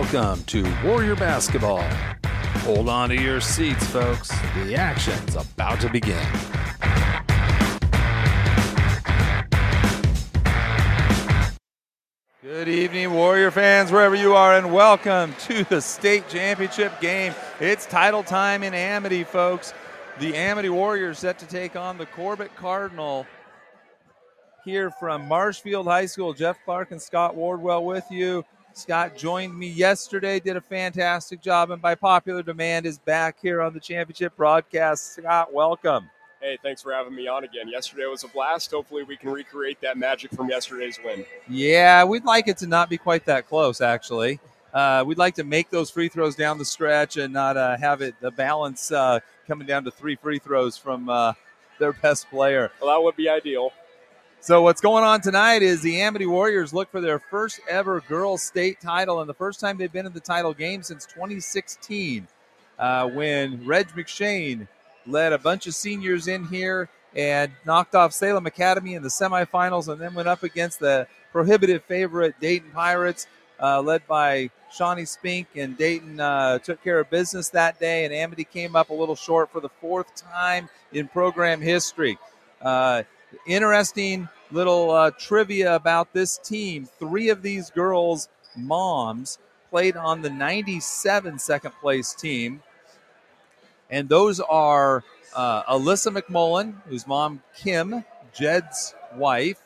Welcome to Warrior Basketball. Hold on to your seats, folks. The action's about to begin. Good evening, Warrior fans, wherever you are, and welcome to the state championship game. It's title time in Amity, folks. The Amity Warriors set to take on the Corbett Cardinal here from Marshfield High School. Jeff Clark and Scott Wardwell with you. Scott joined me yesterday, did a fantastic job, and by popular demand is back here on the championship broadcast. Scott, welcome. Hey, thanks for having me on again. Yesterday was a blast. Hopefully we can recreate that magic from yesterday's win. Yeah, we'd like it to not be quite that close, actually. We'd like to make those free throws down the stretch and not have it the balance coming down to 3 free throws from their best player. Well, that would be ideal. So what's going on tonight is the Amity Warriors look for their first ever girls state title, and the first time they've been in the title game since 2016 when Reg McShane led a bunch of seniors in here and knocked off Salem Academy in the semifinals, and then went up against the prohibitive favorite Dayton Pirates, led by Shawnee Spink, and Dayton took care of business that day, and Amity came up a little short for the fourth time in program history. Interesting little trivia about this team. 3 of these girls' moms played on the 97 second-place team, and those are Alyssa McMullen, whose mom, Kim, Jed's wife,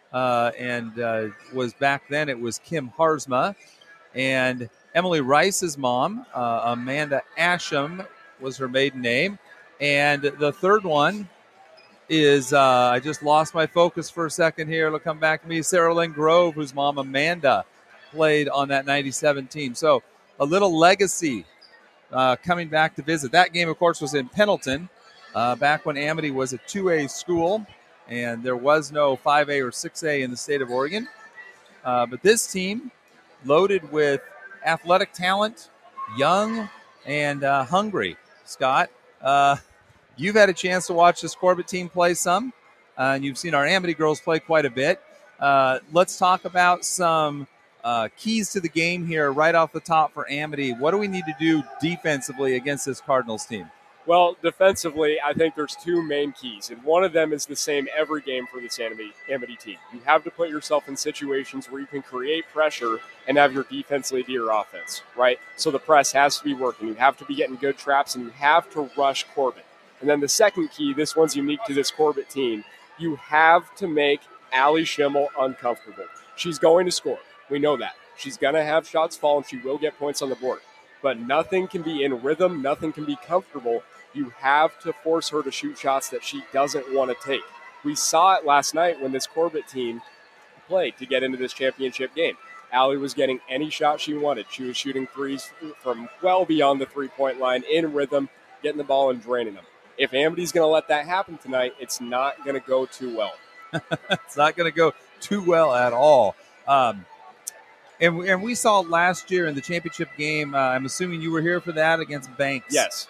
and was back then it was Kim Harzma, and Emily Rice's mom, Amanda Asham was her maiden name, and the third one is, I just lost my focus for a second here. It'll come back to me. Sarah Lynn Grove, whose mom, Amanda, played on that 97 team. So a little legacy coming back to visit. That game, of course, was in Pendleton back when Amity was a 2A school, and there was no 5A or 6A in the state of Oregon. But this team, loaded with athletic talent, young and hungry. Scott, you've had a chance to watch this Corbett team play some, and you've seen our Amity girls play quite a bit. Let's talk about some keys to the game here right off the top for Amity. What do we need to do defensively against this Cardinals team? Well, defensively, I think there's 2 main keys, and one of them is the same every game for this Amity team. You have to put yourself in situations where you can create pressure and have your defense lead to your offense, right? So the press has to be working. You have to be getting good traps, and you have to rush Corbett. And then the second key, this one's unique to this Corbett team, you have to make Allie Schimmel uncomfortable. She's going to score. We know that. She's going to have shots fall, and she will get points on the board. But nothing can be in rhythm. Nothing can be comfortable. You have to force her to shoot shots that she doesn't want to take. We saw it last night when this Corbett team played to get into this championship game. Allie was getting any shot she wanted. She was shooting threes from well beyond the three-point line, in rhythm, getting the ball and draining them. If Amity's going to let that happen tonight, it's not going to go too well. It's not going to go too well at all. And we saw last year in the championship game, I'm assuming you were here for that, against Banks. Yes.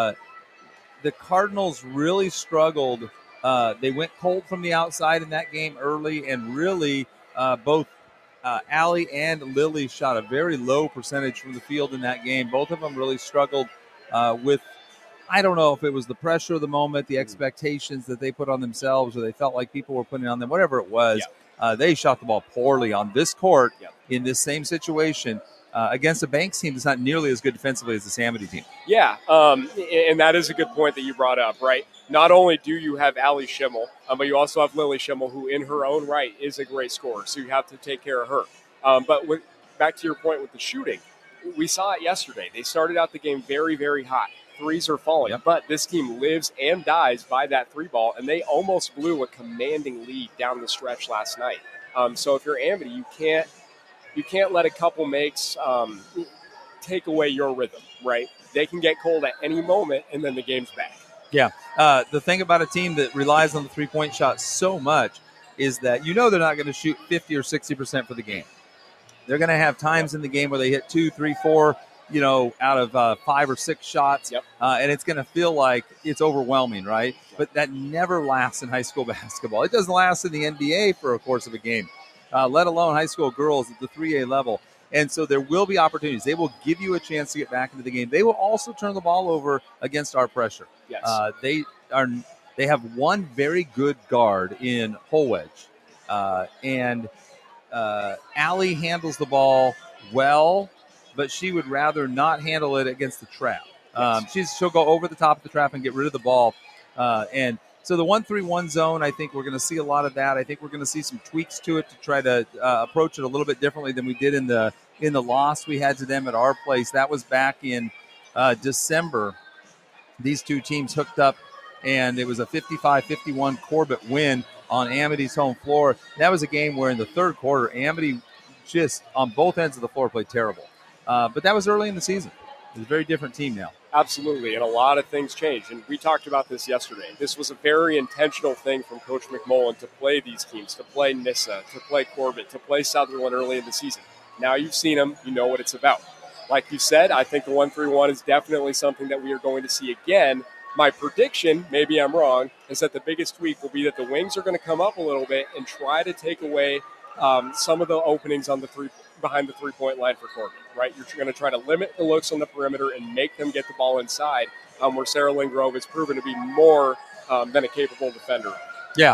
The Cardinals really struggled. They went cold from the outside in that game early, and really both Allie and Lily shot a very low percentage from the field in that game. Both of them really struggled with, I don't know if it was the pressure of the moment, the expectations that they put on themselves, or they felt like people were putting on them, whatever it was. Yeah. They shot the ball poorly on this court in this same situation against a Banks team that's not nearly as good defensively as the Amity team. Yeah, and that is a good point that you brought up, right? Not only do you have Allie Schimmel, but you also have Lily Schimmel, who in her own right is a great scorer, so you have to take care of her. But back to your point with the shooting, we saw it yesterday. They started out the game very, very hot. Threes are falling, but this team lives and dies by that 3 ball, and they almost blew a commanding lead down the stretch last night. So if you're Amity, you can't let a couple makes take away your rhythm, right? They can get cold at any moment, and then the game's back. Yeah. The thing about a team that relies on the three-point shot so much is that they're not going to shoot 50 or 60% for the game. They're going to have times in the game where they hit 2, 3, 4, out of 5 or 6 shots, and it's going to feel like it's overwhelming, right? But that never lasts in high school basketball. It doesn't last in the NBA for a course of a game, let alone high school girls at the 3A level. And so there will be opportunities. They will give you a chance to get back into the game. They will also turn the ball over against our pressure. Yes. They have one very good guard in Holwedge, and Allie handles the ball well, but she would rather not handle it against the trap. She'll go over the top of the trap and get rid of the ball. And so the 1-3-1 zone, I think we're going to see a lot of that. I think we're going to see some tweaks to it to try to approach it a little bit differently than we did in the loss we had to them at our place. That was back in December. These two teams hooked up, and it was a 55-51 Corbett win on Amity's home floor. That was a game where in the third quarter, Amity just on both ends of the floor played terrible. But that was early in the season. It's a very different team now. Absolutely, and a lot of things changed. And we talked about this yesterday. This was a very intentional thing from Coach McMullen to play these teams, to play Nissa, to play Corbett, to play Sutherland early in the season. Now you've seen them. You know what it's about. Like you said, I think the 1-3-1 is definitely something that we are going to see again. My prediction, maybe I'm wrong, is that the biggest tweak will be that the wings are going to come up a little bit and try to take away some of the openings on behind the three-point line for Corbett, right? You're going to try to limit the looks on the perimeter and make them get the ball inside, where Sarah Lynn Grove has proven to be more than a capable defender. Yeah.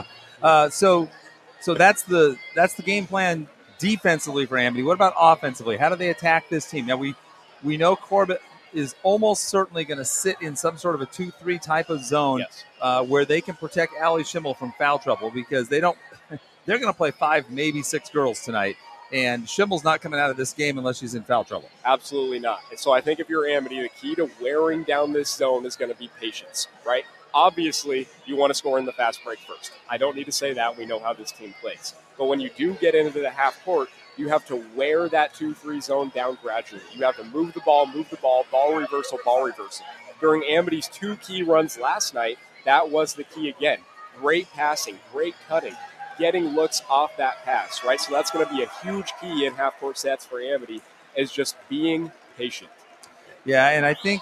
So that's the game plan defensively for Amity. What about offensively? How do they attack this team? Now we know Corbett is almost certainly going to sit in some sort of a 2-3 type of zone. Yes. Where they can protect Allie Schimmel from foul trouble, because they're going to play 5, maybe 6 girls tonight. And Schimmel's not coming out of this game unless she's in foul trouble. Absolutely not. And so I think if you're Amity, the key to wearing down this zone is going to be patience, right? Obviously, you want to score in the fast break first. I don't need to say that. We know how this team plays. But when you do get into the half court, you have to wear that 2-3 zone down gradually. You have to move the ball, ball reversal. During Amity's 2 key runs last night, that was the key again. Great passing, great cutting, getting looks off that pass, right? So that's going to be a huge key in half-court sets for Amity, is just being patient. Yeah, and I think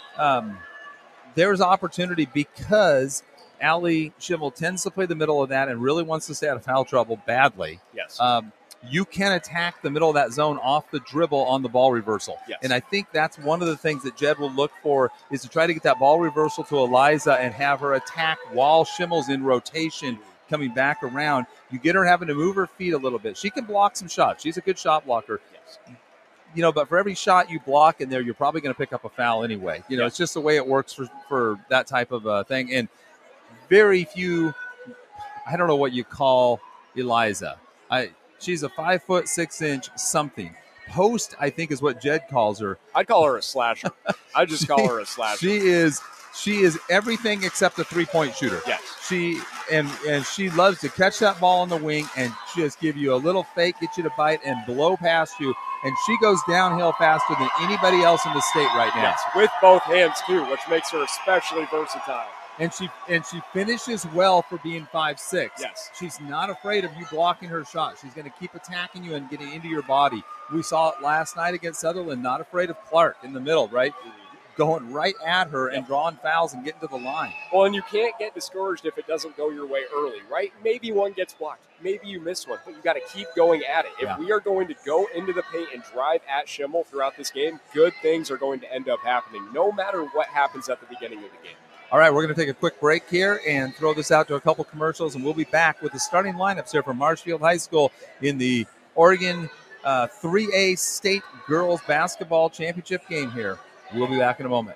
there's opportunity because Allie Schimmel tends to play the middle of that and really wants to stay out of foul trouble badly. Yes. You can attack the middle of that zone off the dribble on the ball reversal. Yes. And I think that's one of the things that Jed will look for, is to try to get that ball reversal to Eliza and have her attack while Schimmel's in rotation coming back around. You get her having to move her feet a little bit. She can block some shots. She's a good shot blocker. Yes. But for every shot you block in there, you're probably going to pick up a foul anyway. It's just the way it works for that type of thing. And very few, I don't know what you call Eliza. She's a 5'6" something. Post, I think, is what Jed calls her. I'd call her a slasher. I just call her a slasher. She is everything except a 3-point shooter. Yes. She loves to catch that ball on the wing and just give you a little fake, get you to bite, and blow past you. And she goes downhill faster than anybody else in the state right now. Yes, with both hands too, which makes her especially versatile. And she finishes well for being 5'6". Yes. She's not afraid of you blocking her shot. She's going to keep attacking you and getting into your body. We saw it last night against Sutherland, not afraid of Clark in the middle, right? Going right at her and drawing fouls and getting to the line. Well, and you can't get discouraged if it doesn't go your way early, right? Maybe one gets blocked. Maybe you miss one, but you got to keep going at it. Yeah. If we are going to go into the paint and drive at Schimmel throughout this game, good things are going to end up happening, no matter what happens at the beginning of the game. All right, we're going to take a quick break here and throw this out to a couple commercials, and we'll be back with the starting lineups here from Marshfield High School in the Oregon 3A State Girls Basketball Championship game here. We'll be back in a moment.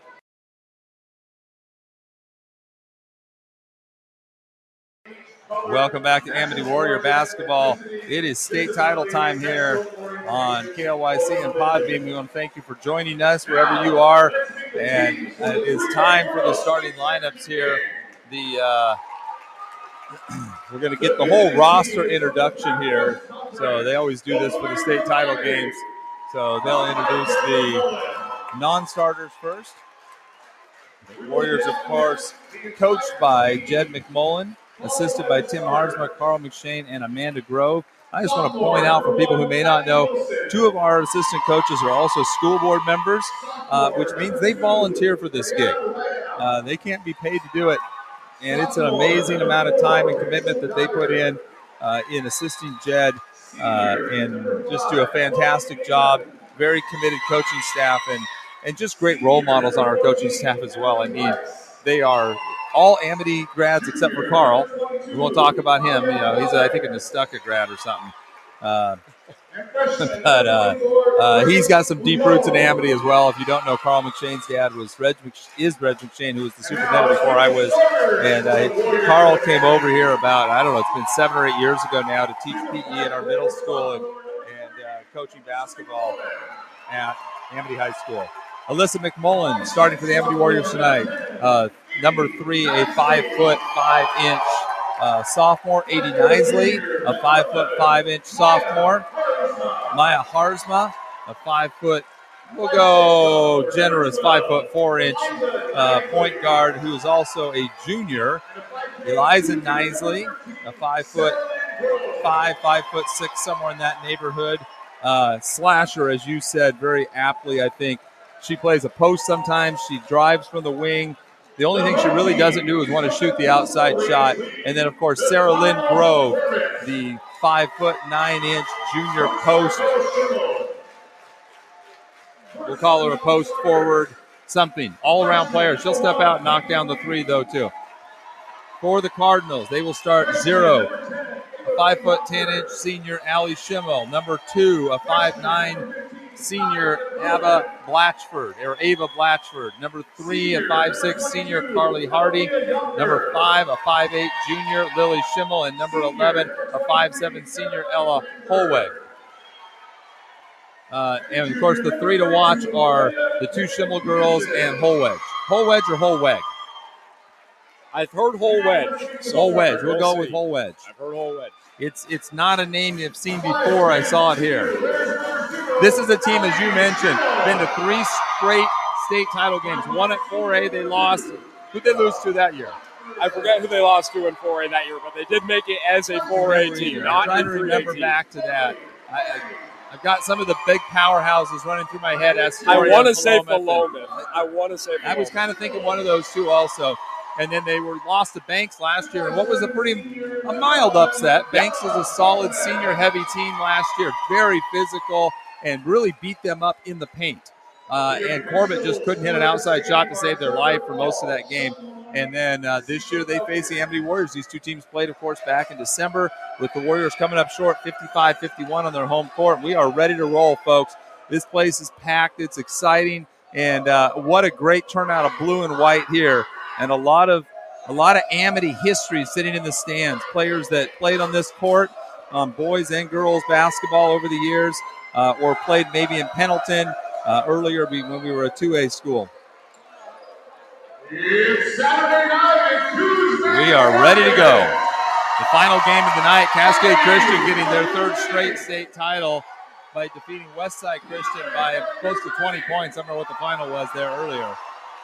Welcome back to Amity Warrior Basketball. It is state title time here on KLYC and Podbean. We want to thank you for joining us wherever you are. And it is time for the starting lineups here. We're going to get the whole roster introduction here. So they always do this for the state title games. So they'll introduce the non-starters first. The Warriors, of course, coached by Jed McMullen, assisted by Tim Harsma, Carl McShane, and Amanda Grove. I just want to point out for people who may not know, 2 of our assistant coaches are also school board members, which means they volunteer for this gig. They can't be paid to do it, and it's an amazing amount of time and commitment that they put in assisting Jed and just do a fantastic job. Very committed coaching staff and just great role models on our coaching staff as well. I mean, they are all Amity grads except for Carl. We won't talk about him. He's I think a Nestucca grad or something. But he's got some deep roots in Amity as well. If you don't know, Carl McShane's dad is Reg McShane, who was the superintendent before I was. And Carl came over here about, I don't know, it's been 7 or 8 years ago now to teach PE at our middle school and coaching basketball at Amity High School. Alyssa McMullen starting for the Amity Warriors tonight. Number 3, a 5'5" sophomore. 80 Nisley, a 5'5" sophomore. Maya Harzma, a 5 foot, we'll go generous 5'4" point guard who is also a junior. Eliza Nisley, a 5'5", 5'6", somewhere in that neighborhood. Slasher, as you said very aptly, I think. She plays a post sometimes. She drives from the wing. The only thing she really doesn't do is want to shoot the outside shot. And then, of course, Sarah Lynn Grove, the 5'9" junior post. We'll call her a post forward, something. All-around player. She'll step out and knock down the three, though, too. For the Cardinals, they will start 0. A 5'10" senior Allie Schimmel. Number 2, a 5'9" senior Ava Blatchford. Number 3, a 5'6" senior Carly Hardy. Number 5, a 5'8" junior Lily Schimmel. And number 11, a 5'7" senior Ella Holweg. And, of course, the 3 to watch are the 2 Schimmel girls and Holweg. Holweg or Holweg? I've heard Holweg. So Holweg. We'll go with Holweg. I've heard Holweg. It's not a name you've seen before. I saw it here. This is a team, as you mentioned, been to 3 straight state title games. 1 at 4A, they lost. Who did they lose to that year? I forget who they lost to in 4A that year, but they did make it as a 4A team, not I'm trying in to 3A remember team. back to that. I've got some of the big powerhouses running through my head. I want to say Philomath. I was kind of thinking one of those two also. And then they were lost to Banks last year. And what was a mild upset. Banks was a solid senior-heavy team last year. Very physical and really beat them up in the paint. And Corbett just couldn't hit an outside shot to save their life for most of that game. And then this year they face the Amity Warriors. These two teams played, of course, back in December with the Warriors coming up short 55-51 on their home court. We are ready to roll, folks. This place is packed. It's exciting. And what a great turnout of blue and white here. And a lot of Amity history sitting in the stands. Players that played on this court, boys and girls basketball over the years, or played maybe in Pendleton earlier when we were a 2A school. It's Saturday night, Tuesday. We are ready to go. The final game of the night, Cascade Christian getting their 3rd straight state title by defeating Westside Christian by close to 20 points. I don't know what the final was there earlier.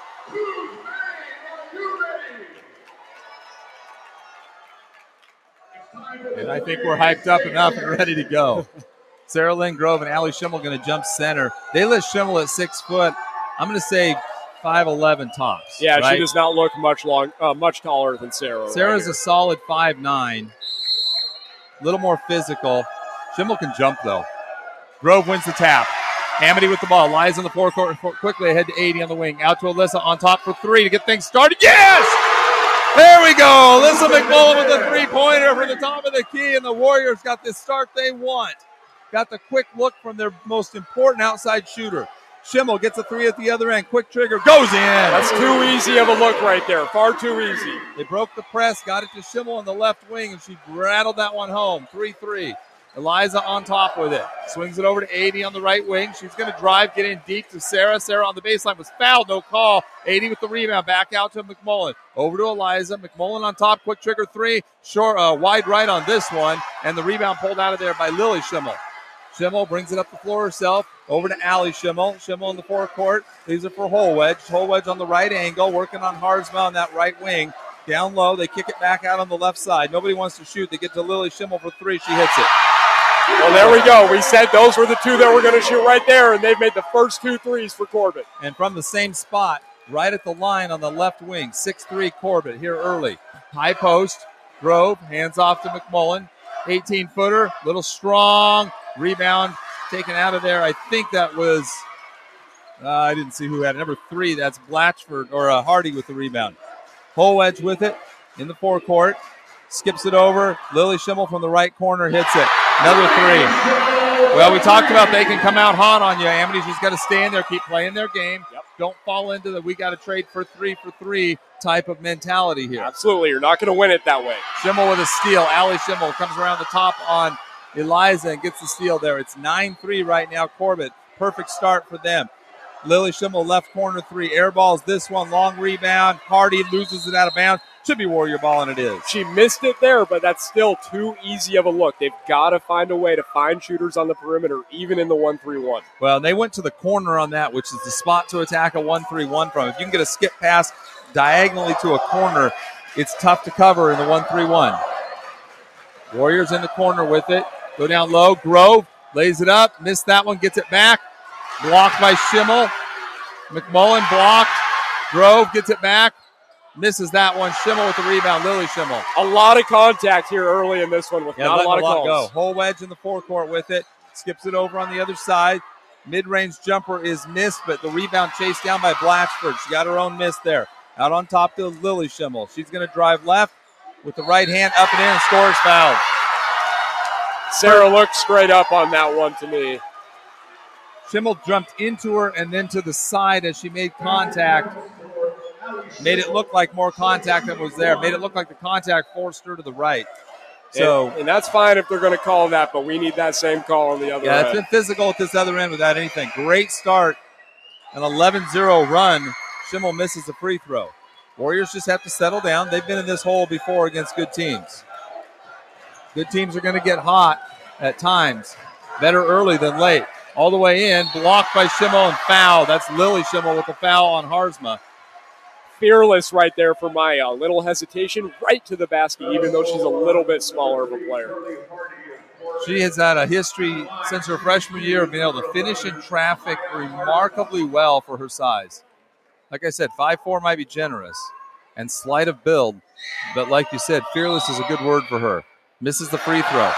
And I think we're hyped up enough and ready to go. Sarah Lynn Grove and Allie Schimmel going to jump center. They list Schimmel at 6 foot. I'm going to say 5'11" tops. Yeah, right? She does not look much taller than Sarah. Sarah's right a solid 5'9", a little more physical. Schimmel can jump, though. Grove wins the tap. Amity with the ball. Lies on the forecourt quickly ahead to 80 on the wing. Out to Alyssa on top for 3 to get things started. Yes! There we go. Alyssa McMullen with a 3-pointer from the top of the key, and the Warriors got the start they want. Got the quick look from their most important outside shooter. Schimmel gets a 3 at the other end. Quick trigger. Goes in. That's too easy of a look right there. Far too easy. They broke the press. Got it to Schimmel on the left wing, and she rattled that one home. 3-3. Eliza on top with it. Swings it over to 80 on the right wing. She's going to drive, get in deep to Sarah. Sarah on the baseline was fouled. No call. 80 with the rebound. Back out to McMullen. Over to Eliza. McMullen on top. Quick trigger 3. Short, wide right on this one. And the rebound pulled out of there by Lily Schimmel. Schimmel brings it up the floor herself. Over to Allie Schimmel. Schimmel in the forecourt. Leaves it for Holweg. Holweg on the right angle. Working on Harzma on that right wing. Down low. They kick it back out on the left side. Nobody wants to shoot. They get to Lily Schimmel for 3. She hits it. Well, there we go. We said those were the 2 that were going to shoot right there, and they've made the first 2 threes for Corbett. And from the same spot, right at the line on the left wing, 6'3" Corbett here early. High post, Grove, hands off to McMullen. 18-footer, little strong. Rebound taken out of there. I think that was, I didn't see who had it. Number 3, that's Blatchford, or Hardy with the rebound. Holwedge with it in the forecourt. Skips it over. Lily Schimmel from the right corner hits it. Another 3. Well, we talked about they can come out hot on you. Amity's just got to stay in there, keep playing their game. Yep. Don't fall into the we got to trade for 3 type of mentality here. Absolutely. You're not going to win it that way. Schimmel with a steal. Allie Schimmel comes around the top on Eliza and gets the steal there. It's 9-3 right now, Corbett. Perfect start for them. Lily Schimmel, left corner 3. Air balls this one. Long rebound. Hardy loses it out of bounds. Should be Warrior ball, and it is. She missed it there, but that's still too easy of a look. They've got to find a way to find shooters on the perimeter, even in the 1-3-1. Well, they went to the corner on that, which is the spot to attack a 1-3-1 from. If you can get a skip pass diagonally to a corner, it's tough to cover in the 1-3-1. Warriors in the corner with it. Go down low. Grove lays it up. Missed that one. Gets it back. Blocked by Schimmel. McMullen blocked. Grove gets it back. Misses that one. Schimmel with the rebound. Lily Schimmel. A lot of contact here early in this one with not a lot of calls. Holwedge in the forecourt with it. Skips it over on the other side. Mid-range jumper is missed, but the rebound chased down by Blatchford. She got her own miss there. Out on top to Lily Schimmel. She's going to drive left with the right hand up and in and scores foul. Sarah looked straight up on that one to me. Schimmel jumped into her and then to the side as she made contact. Made it look like more contact than was there. Made it look like the contact forced her to the right. So, and that's fine if they're going to call that, but we need that same call on the other end. Yeah, it's been physical at this other end without anything. Great start. An 11-0 run. Schimmel misses the free throw. Warriors just have to settle down. They've been in this hole before against good teams. Good teams are going to get hot at times. Better early than late. All the way in. Blocked by Schimmel and foul. That's Lily Schimmel with the foul on Harzma. Fearless right there for Maya. A little hesitation right to the basket, even though she's a little bit smaller of a player. She has had a history since her freshman year of being able to finish in traffic remarkably well for her size. Like I said, 5'4" might be generous and slight of build, but like you said, fearless is a good word for her. Misses the free throw.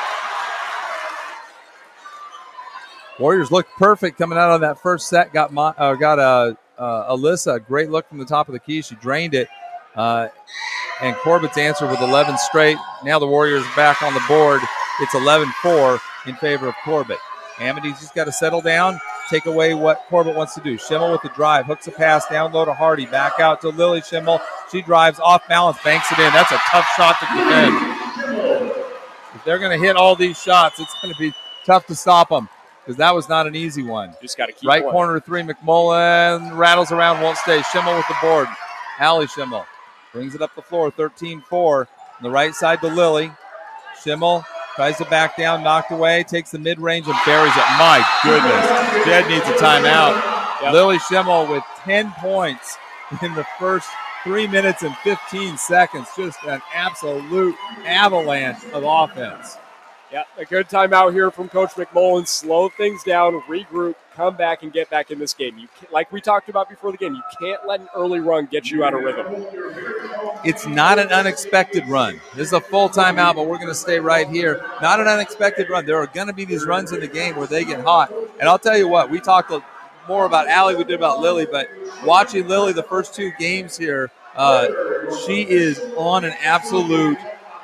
Warriors looked perfect coming out on that first set. Got Alyssa, a great look from the top of the key. She drained it. And Corbett's answered with 11 straight. Now the Warriors are back on the board. It's 11-4 in favor of Corbett. Amity's just got to settle down, take away what Corbett wants to do. Schimmel with the drive, hooks a pass down low to Hardy. Back out to Lily Schimmel. She drives off balance, banks it in. That's a tough shot to defend. If they're going to hit all these shots, it's going to be tough to stop them, because that was not an easy one. Just got to keep right going. Corner 3, McMullen rattles around, won't stay. Schimmel with the board. Allie Schimmel brings it up the floor, 13-4. On the right side to Lily. Schimmel tries to back down, knocked away, takes the mid-range and buries it. My goodness, Jed needs a timeout. Yep. Lily Schimmel with 10 points in the first 3 minutes and 15 seconds. Just an absolute avalanche of offense. Yeah, a good timeout here from Coach McMullen. Slow things down, regroup, come back, and get back in this game. Like we talked about before the game, you can't let an early run get you out of rhythm. It's not an unexpected run. This is a full timeout, but we're going to stay right here. Not an unexpected run. There are going to be these runs in the game where they get hot. And I'll tell you what, we talked more about Allie we did about Lily, but watching Lily the first 2 games here, she is on an absolute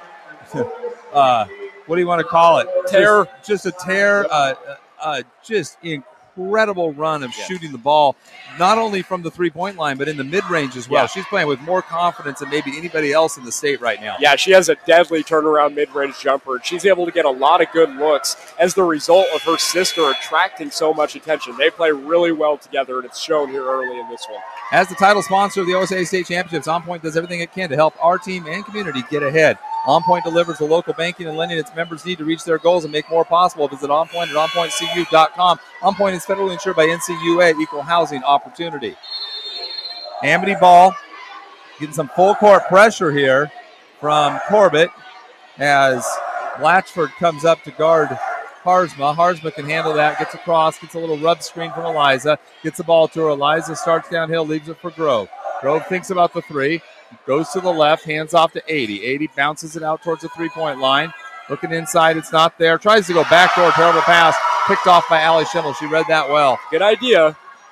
what do you want to call it? Tear. Just a tear. Just incredible run of shooting the ball, not only from the three-point line, but in the mid-range as well. Yeah. She's playing with more confidence than maybe anybody else in the state right now. Yeah, she has a deadly turnaround mid-range jumper. She's able to get a lot of good looks as the result of her sister attracting so much attention. They play really well together, and it's shown here early in this one. As the title sponsor of the OSA State Championships, On Point does everything it can to help our team and community get ahead. On Point delivers the local banking and lending its members need to reach their goals and make more possible. Visit On Point at onpointcu.com. On Point is federally insured by NCUA, Equal Housing Opportunity. Amity ball, getting some full court pressure here from Corbett as Blatchford comes up to guard Harzma. Harzma can handle that, gets across, gets a little rub screen from Eliza, gets the ball to her. Eliza starts downhill, leaves it for Grove. Grove thinks about the 3. Goes to the left, hands off to 80. 80 bounces it out towards the three-point line. Looking inside, it's not there. Tries to go backdoor, terrible pass. Picked off by Allie Schimmel. She read that well. Good idea.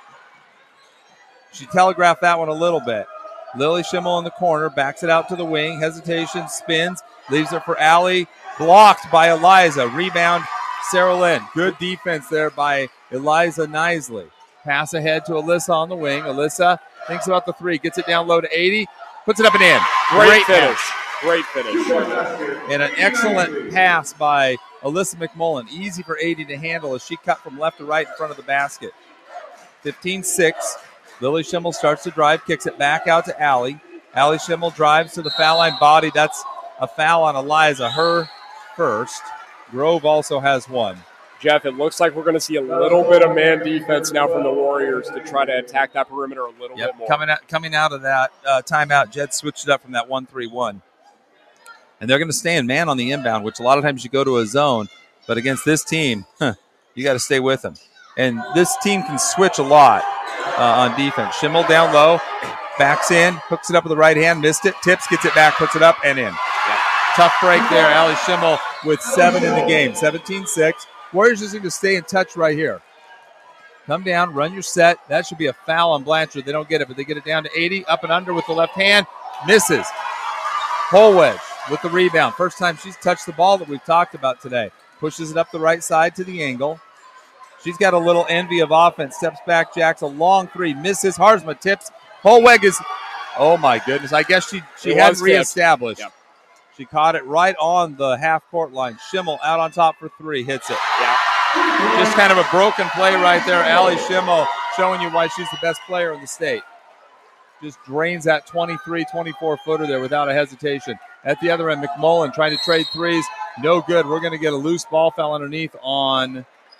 She telegraphed that one a little bit. Lily Schimmel in the corner, backs it out to the wing. Hesitation, spins, leaves it for Allie. Blocked by Eliza. Rebound, Sarah Lynn. Good defense there by Eliza Nisley. Pass ahead to Alyssa on the wing. Alyssa thinks about the three, gets it down low to 80, puts it up and in. Great finish. Great finish. And an excellent pass by Alyssa McMullen. Easy for 80 to handle as she cut from left to right in front of the basket. 15-6. Lily Schimmel starts to drive, kicks it back out to Allie. Allie Schimmel drives to the foul line body. That's a foul on Eliza, her first. Grove also has one. Jeff, it looks like we're going to see a little bit of man defense now from the Warriors to try to attack that perimeter a little bit more. Coming out of that timeout, Jed switched it up from that 1-3-1. And they're going to stay in man on the inbound, which a lot of times you go to a zone. But against this team, you got to stay with them. And this team can switch a lot on defense. Schimmel down low, backs in, hooks it up with the right hand, missed it, tips, gets it back, puts it up, and in. Yep. Tough break there. Allie Schimmel with 7 in the game, 17-6. Warriors just need to stay in touch right here. Come down, run your set. That should be a foul on Blanchard. They don't get it, but they get it down to 80, up and under with the left hand. Misses. Holwedge with the rebound. First time she's touched the ball that we've talked about today. Pushes it up the right side to the angle. She's got a little envy of offense. Steps back, jacks a long three. Misses. Harzma tips. Holweg is, oh my goodness. I guess she hadn't reestablished. Yep. She caught it right on the half-court line. Schimmel out on top for three. Hits it. Yeah. Just kind of a broken play right there. Allie Schimmel showing you why she's the best player in the state. Just drains that 23, 24-footer there without a hesitation. At the other end, McMullen trying to trade threes. No good. We're going to get a loose ball foul underneath on,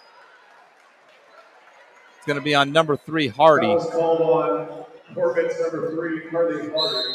it's going to be on number 3, Hardy. Foul is called on Corbett's number 3, Hardy.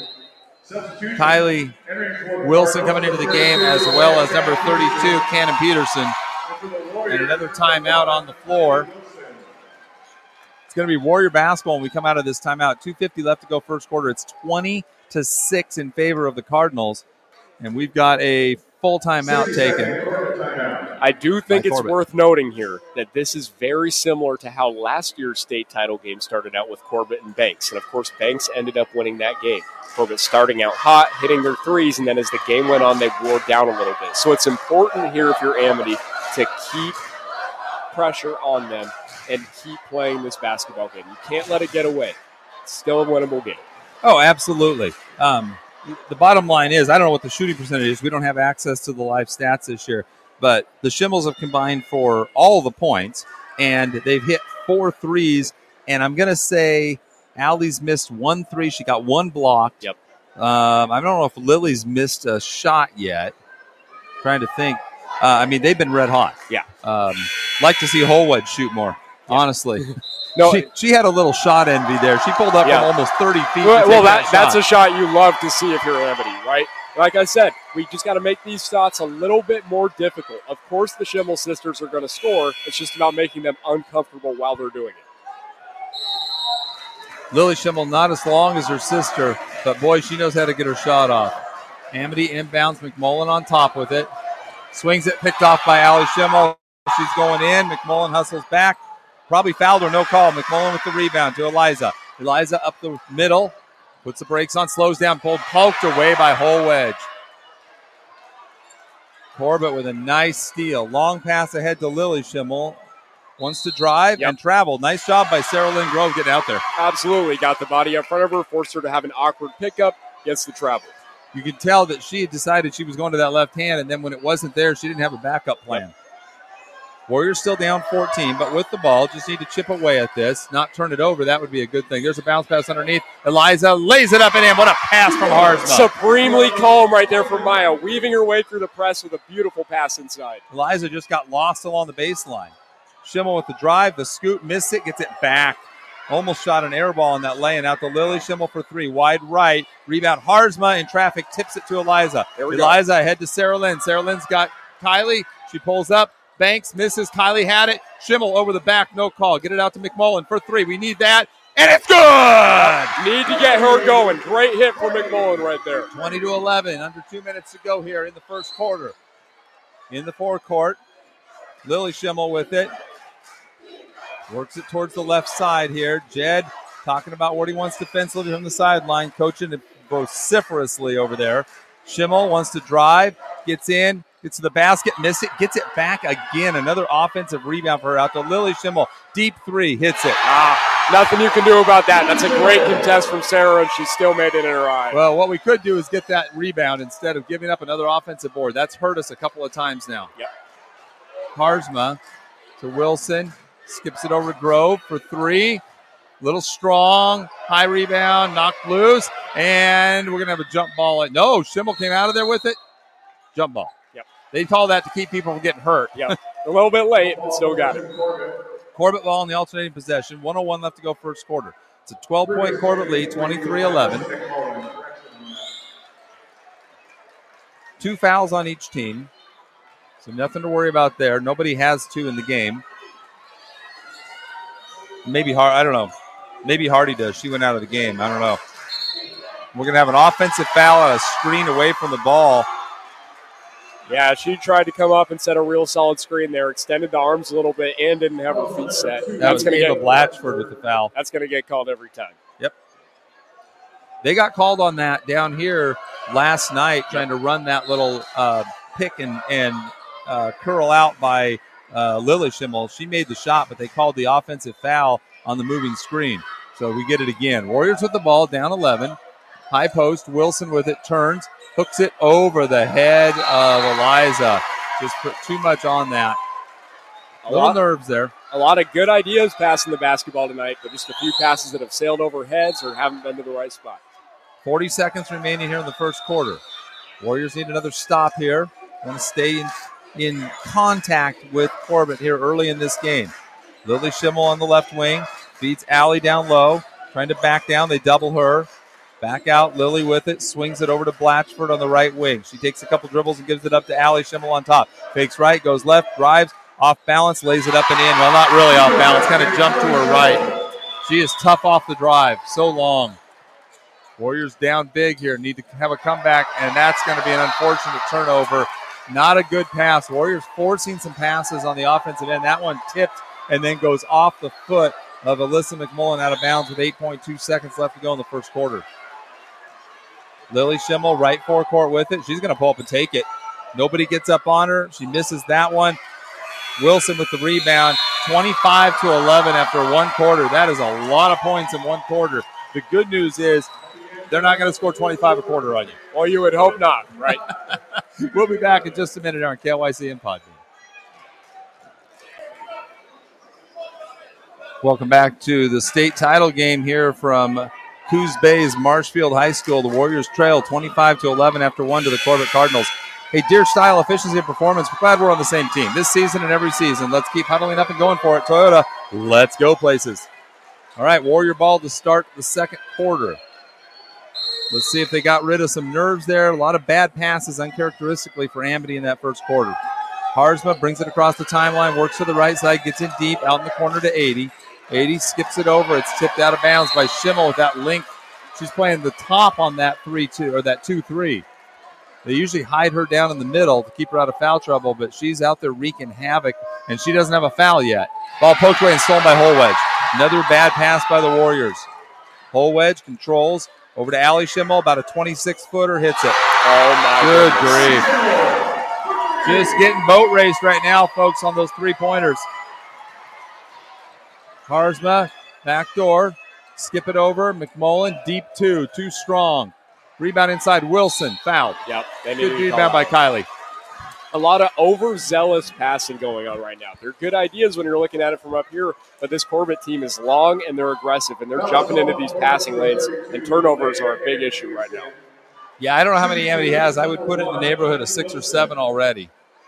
Kylie Wilson coming into the game, as well as number 32, Cannon Peterson. And another timeout on the floor. It's going to be Warrior basketball when we come out of this timeout. 2:50 left to go first quarter. It's 20-6 in favor of the Cardinals. And we've got a full timeout taken. I do think it's Corbett. worth noting here that this is very similar to how last year's state title game started out with Corbett and Banks. And, of course, Banks ended up winning that game. Corbett starting out hot, hitting their threes, and then as the game went on, they wore down a little bit. So it's important here if you're Amity to keep pressure on them and keep playing this basketball game. You can't let it get away. It's still a winnable game. Oh, absolutely. The bottom line is, I don't know what the shooting percentage is. We don't have access to the live stats this year. But the Schimmels have combined for all the points, and they've hit 4 threes. And I'm going to say Allie's missed 1 3. She got 1 blocked. Yep. I don't know if Lily's missed a shot yet. Trying to think. They've been red hot. Yeah. Like to see Holwedge shoot more, honestly. No, she had a little shot envy there. She pulled up from almost 30 feet. Well, that's a shot you love to see if you're Amity, right? Like I said, we just got to make these shots a little bit more difficult. Of course, the Schimmel sisters are going to score. It's just about making them uncomfortable while they're doing it. Lily Schimmel not as long as her sister, but boy, she knows how to get her shot off. Amity inbounds, McMullen on top with it. Swings it, picked off by Allie Schimmel. She's going in. McMullen hustles back. Probably fouled her, no call. McMullen with the rebound to Eliza. Eliza up the middle. Puts the brakes on, slows down, poked away by Holwedge. Corbett with a nice steal. Long pass ahead to Lily Schimmel. Wants to drive and travel. Nice job by Sarah Lynn Grove getting out there. Absolutely. Got the body up front of her, forced her to have an awkward pickup, gets the travel. You could tell that she had decided she was going to that left hand, and then when it wasn't there, she didn't have a backup plan. Yep. Warriors still down 14, but with the ball, just need to chip away at this, not turn it over. That would be a good thing. There's a bounce pass underneath. Eliza lays it up and in. What a pass from Harzma. Supremely calm right there from Maya, weaving her way through the press with a beautiful pass inside. Eliza just got lost along the baseline. Schimmel with the drive, the scoop, missed it, gets it back. Almost shot an air ball on that lay-in out to Lily Schimmel for 3. Wide right. Rebound Harzma in traffic, tips it to Eliza. Eliza ahead to Sarah Lynn. Sarah Lynn's got Kylie. She pulls up. Banks misses. Kylie had it. Schimmel over the back, no call. Get it out to McMullen for 3. We need that. And it's good! Need to get her going. Great hit for McMullen right there. 20-11. Under 2 minutes to go here in the first quarter. in the forecourt. Lily Schimmel with it. Works it towards the left side here. Jed talking about what he wants defensively from the sideline, coaching it vociferously over there. Schimmel wants to drive, gets in, gets to the basket, missed it, gets it back again. Another offensive rebound for her out to Lily Schimmel. Deep three, hits it. Nothing you can do about that. That's a great contest from Sarah, and she still made it in her eye. Well, what we could do is get that rebound instead of giving up another offensive board. That's hurt us a couple of times now. Yep. Harzma to Wilson. Skips it over to Grove for three. Little strong. High rebound. Knocked loose. And we're going to have a jump ball. No, Schimmel came out of there with it. Jump ball. Yep. They call that to keep people from getting hurt. Yep. A little bit late, but still got it. Corbett ball in the alternating possession. 1:01 left to go first quarter. It's a 12-point Corbett lead, 23-11. 2 fouls on each team. So nothing to worry about there. Nobody has 2 in the game. Maybe I don't know. Maybe Hardy does. She went out of the game. I don't know. We're going to have an offensive foul and a screen away from the ball. Yeah, she tried to come up and set a real solid screen there, extended the arms a little bit, and didn't have her feet set. That was Ava Blatchford with the foul. That's going to get called every time. Yep. They got called on that down here last night, trying to run that little pick and curl out by Lily Schimmel. She made the shot, but they called the offensive foul on the moving screen. So we get it again. Warriors with the ball, down 11. High post, Wilson with it, turns, hooks it over the head of Eliza. Just put too much on that. A little nerves there. A lot of good ideas passing the basketball tonight, but just a few passes that have sailed over heads or haven't been to the right spot. 40 seconds remaining here in the first quarter. Warriors need another stop here. Want to stay in contact with Corbett here early in this game. Lily Schimmel on the left wing. Feeds Allie down low. Trying to back down. They double her. Back out, Lily with it. Swings it over to Blatchford on the right wing. She takes a couple dribbles and gives it up to Allie Schimmel on top. Fakes right, goes left, drives, off balance, lays it up and in. Well, not really off balance. Kind of jumped to her right. She is tough off the drive. So long. Warriors down big here. Need to have a comeback, and that's going to be an unfortunate turnover. Not a good pass. Warriors forcing some passes on the offensive end. That one tipped and then goes off the foot of Alyssa McMullen out of bounds with 8.2 seconds left to go in the first quarter. Lily Schimmel right forecourt with it. She's going to pull up and take it. Nobody gets up on her. She misses that one. Wilson with the rebound. 25-11 after one quarter. That is a lot of points in one quarter. The good news is they're not going to score 25 a quarter on you. Well, you would hope not, right? We'll be back in just a minute on KLYC and Podbean. Welcome back to the state title game here from Coos Bay's Marshfield High School. The Warriors trail 25-11 after one to the Corbett Cardinals. Hey, dear style, efficiency, and performance, we're glad we're on the same team this season and every season. Let's keep huddling up and going for it. Toyota, let's go places. All right, Warrior ball to start the second quarter. Let's see if they got rid of some nerves there. A lot of bad passes uncharacteristically for Amity in that first quarter. Harzma brings it across the timeline, works to the right side, gets in deep, out in the corner to 80. 80 skips it over. It's tipped out of bounds by Schimmel with that length. She's playing the top on that 3-2 or that 2-3. They usually hide her down in the middle to keep her out of foul trouble, but she's out there wreaking havoc, and she doesn't have a foul yet. Ball poked away and stolen by Holwedge. Another bad pass by the Warriors. Holwedge controls over to Allie Schimmel, about a 26-footer, hits it. Oh, my Good grief. Just getting boat raced right now, folks, on those three-pointers. Harzma, backdoor, skip it over. McMullen, deep two, too strong. Rebound inside, Wilson, fouled. Yep. Good rebound by Kylie. A lot of overzealous passing going on right now. They're good ideas when you're looking at it from up here, but this Corbett team is long and they're aggressive, and they're jumping into these passing lanes, and turnovers are a big issue right now. Yeah, I don't know how many Amity has. I would put it in the neighborhood of 6 or 7 already.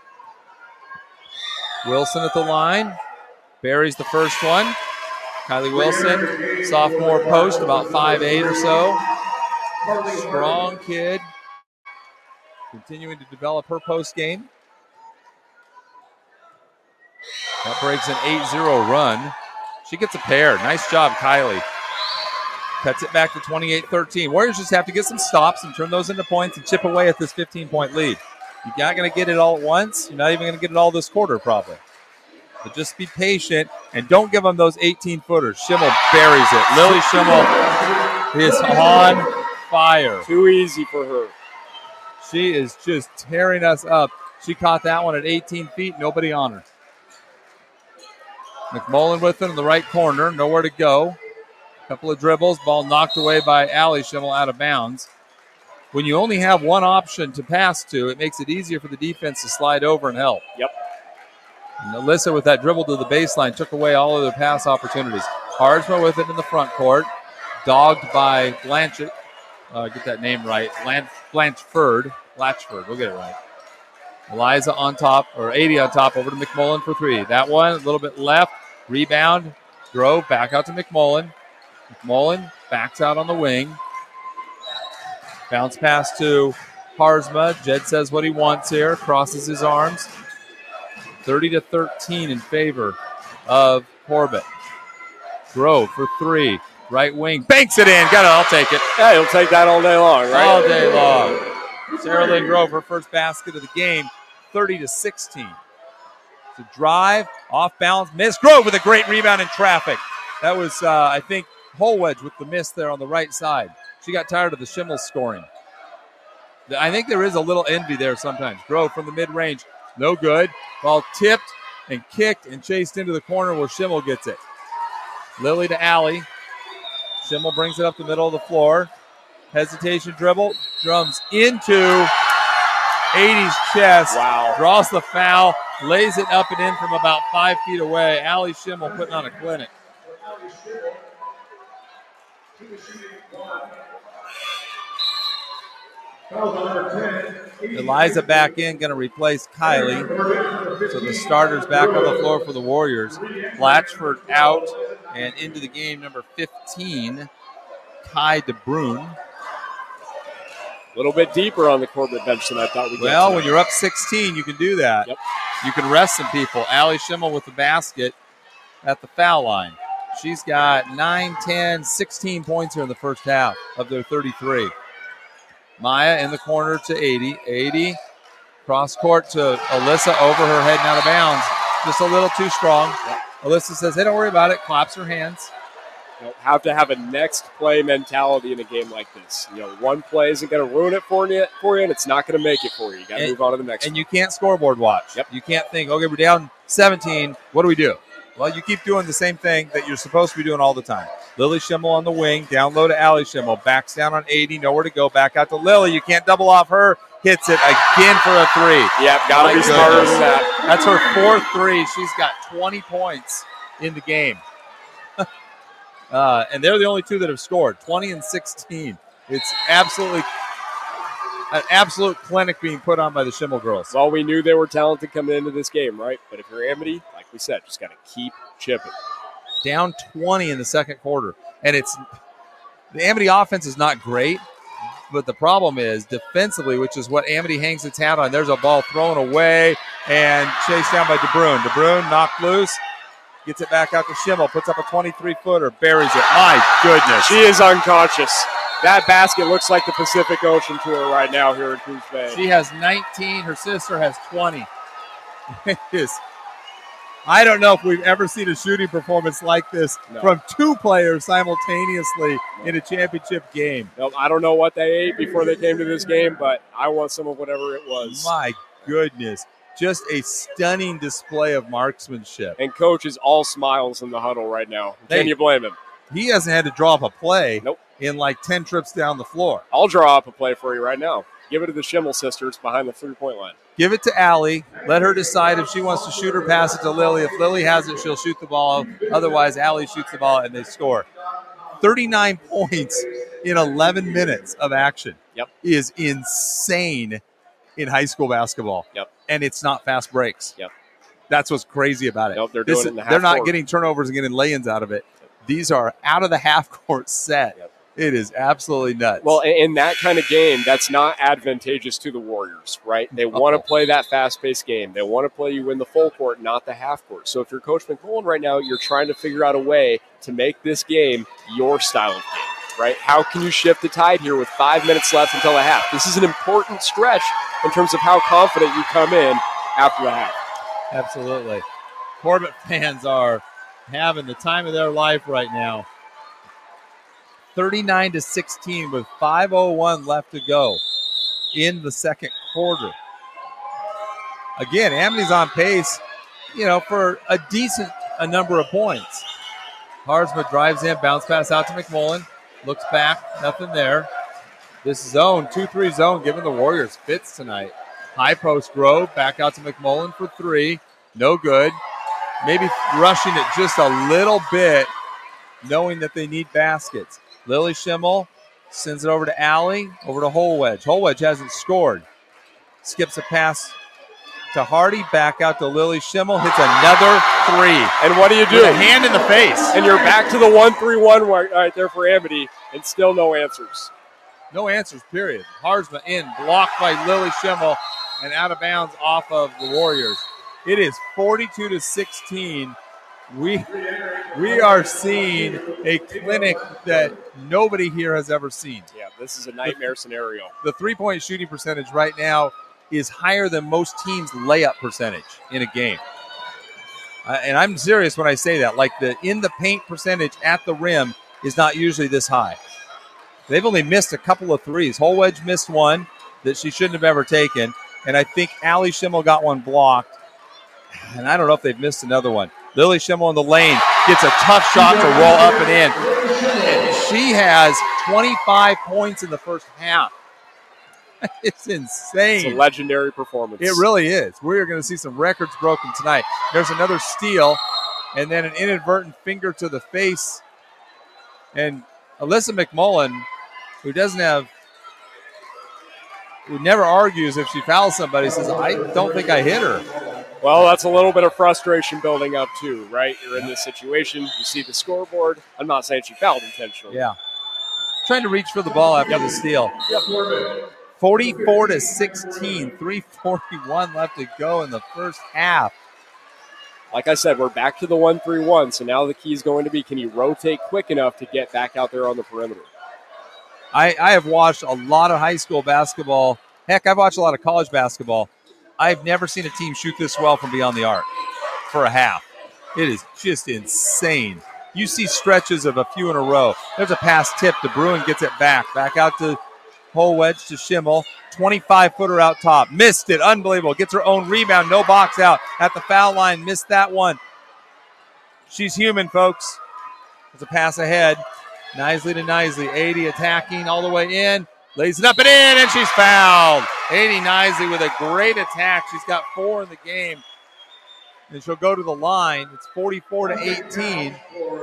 Wilson at the line. Buries the first one. Kylie Wilson, sophomore post, about 5'8" or so. Strong kid. Continuing to develop her post game. That breaks an 8-0 run. She gets a pair. Nice job, Kylie. Cuts it back to 28-13. Warriors just have to get some stops and turn those into points and chip away at this 15-point lead. You're not going to get it all at once. You're not even going to get it all this quarter, probably. But just be patient and don't give them those 18-footers. Schimmel buries it. Lily Schimmel is on fire. Too easy for her. She is just tearing us up. She caught that one at 18 feet. Nobody on her. McMullen with it in the right corner. Nowhere to go. Couple of dribbles. Ball knocked away by Allie Schimmel out of bounds. When you only have one option to pass to, it makes it easier for the defense to slide over and help. Yep. And Alyssa with that dribble to the baseline took away all of their pass opportunities. Harzma with it in the front court. Dogged by Blanchett. Get that name right. Blatchford. We'll get it right. Eliza on top, or 80 on top, over to McMullen for three. That one, a little bit left. Rebound. Grove back out to McMullen. McMullen backs out on the wing. Bounce pass to Harzma. Jed says what he wants here. Crosses his arms. 30-13 in favor of Corbett. Grove for three. Right wing. Banks it in. Got it. I'll take it. Yeah, he'll take that all day long, right? All day long. Sarah Lynn Grove, her first basket of the game. 30-16. To drive. Off balance. Miss. Grove with a great rebound in traffic. That was, I think, Holwedge with the miss there on the right side. She got tired of the Schimmel scoring. I think there is a little envy there sometimes. Grove from the mid-range. No good. Ball tipped and kicked and chased into the corner where Schimmel gets it. Lily to Allie. Schimmel brings it up the middle of the floor. Hesitation dribble. Drums into 80's chest. Wow. Draws the foul. Lays it up and in from about 5 feet away. Allie Schimmel putting on a clinic. Eliza back in, going to replace Kylie. So the starter's back on the floor for the Warriors. Blatchford out and into the game, number 15, Kai DeBrun. A little bit deeper on the Corbett bench than I thought we'd get. Well, when you're up 16, you can do that. Yep. You can rest some people. Allie Schimmel with the basket at the foul line. She's got 9, 10, 16 points here in the first half of their 33. Maya in the corner to 80. 80, cross court to Alyssa, over her head and out of bounds. Just a little too strong. Yep. Alyssa says, hey, don't worry about it. Claps her hands. You have to have a next play mentality in a game like this. One play isn't going to ruin it for you, and it's not going to make it for you. You got to move on to the next. And you can't scoreboard watch. Yep. You can't think, okay, we're down 17. What do we do? Well, you keep doing the same thing that you're supposed to be doing all the time. Lily Schimmel on the wing, down low to Allie Schimmel, backs down on 80, nowhere to go, back out to Lily. You can't double off her. Hits it again for a three. Yep, got to be smarter than that. That's her fourth three. She's got 20 points in the game. And they're the only two that have scored, 20 and 16. It's absolutely an absolute clinic being put on by the Schimmel girls. Well, we knew they were talented coming into this game, right? But if you're Amity, like we said, just got to keep chipping. Down 20 in the second quarter. And the Amity offense is not great, but the problem is defensively, which is what Amity hangs its hat on. There's a ball thrown away and chased down by DeBrun. DeBrun knocked loose. Gets it back out to Schimmel. Puts up a 23-footer. Buries it. My goodness. She is unconscious. That basket looks like the Pacific Ocean to her right now here in Coos Bay. She has 19. Her sister has 20. It is. I don't know if we've ever seen a shooting performance like this from two players simultaneously in a championship game. Nope, I don't know what they ate before they came to this game, but I want some of whatever it was. My goodness. Just a stunning display of marksmanship. And Coach is all smiles in the huddle right now. Can you blame him? He hasn't had to draw up a play Nope. in like 10 trips down the floor. I'll draw up a play for you right now. Give it to the Schimmel sisters behind the 3-point line. Give it to Allie. Let her decide if she wants to shoot or pass it to Lily. If Lily has it, she'll shoot the ball. Otherwise, Allie shoots the ball and they score. 39 points in 11 minutes of action is insane in high school basketball. Yep. And it's not fast breaks. Yep. That's what's crazy about it. Nope, they're doing it in the half They're not court. getting turnovers and getting lay-ins out of it. These are out of the half-court set. Yep. It is absolutely nuts. Well, in that kind of game, that's not advantageous to the Warriors, right? They want to play that fast-paced game. They want to play you in the full court, not the half court. So if you're Coach McMullen right now, you're trying to figure out a way to make this game your style of game, right? How can you shift the tide here with 5 minutes left until the half? This is an important stretch in terms of how confident you come in after the half. Absolutely. Corbett fans are having the time of their life right now. 39-16 with 5:01 left to go in the second quarter. Again, Amity's on pace, for a decent number of points. Harzma drives in, bounce pass out to McMullen, looks back, nothing there. This zone, 2-3 zone, giving the Warriors fits tonight. High post Grove, back out to McMullen for three, no good. Maybe rushing it just a little bit, knowing that they need baskets. Lily Schimmel sends it over to Allie, over to Holwedge. Holwedge hasn't scored. Skips a pass to Hardy, back out to Lily Schimmel, hits another three. And what do you do? With a hand in the face. And you're back to the 1-3-1 right there for Amity, and still no answers. No answers, period. Harzma in, blocked by Lily Schimmel, and out of bounds off of the Warriors. It is 42-16. We are seeing a clinic that nobody here has ever seen. Yeah, this is a nightmare scenario. The three-point shooting percentage right now is higher than most teams' layup percentage in a game. And I'm serious when I say that. Like the in the paint percentage at the rim is not usually this high. They've only missed a couple of threes. Holwedge missed one that she shouldn't have ever taken. And I think Allie Schimmel got one blocked. And I don't know if they've missed another one. Lily Schimmel in the lane gets a tough shot to roll up and in. And she has 25 points in the first half. It's insane. It's a legendary performance. It really is. We're going to see some records broken tonight. There's another steal, and then an inadvertent finger to the face. And Alyssa McMullen, who never argues if she fouls somebody, says, I don't think I hit her. Well, that's a little bit of frustration building up too, right? You're in this situation. You see the scoreboard. I'm not saying she fouled intentionally. Yeah. Trying to reach for the ball after the steal. 44-16, 3:41 left to go in the first half. Like I said, we're back to the 1-3-1, so now the key is going to be, can you rotate quick enough to get back out there on the perimeter? I have watched a lot of high school basketball. Heck, I've watched a lot of college basketball. I've never seen a team shoot this well from beyond the arc for a half. It is just insane. You see stretches of a few in a row. There's a pass tip to Bruin, gets it back out to Holwedge to Schimmel. 25-footer out top. Missed it. Unbelievable. Gets her own rebound. No box out at the foul line. Missed that one. She's human, folks. There's a pass ahead. Knisley to Knisley. 80 attacking all the way in. Lays it up and in, and she's fouled. 80 Knisley with a great attack. She's got 4 in the game. And she'll go to the line. It's 44-18.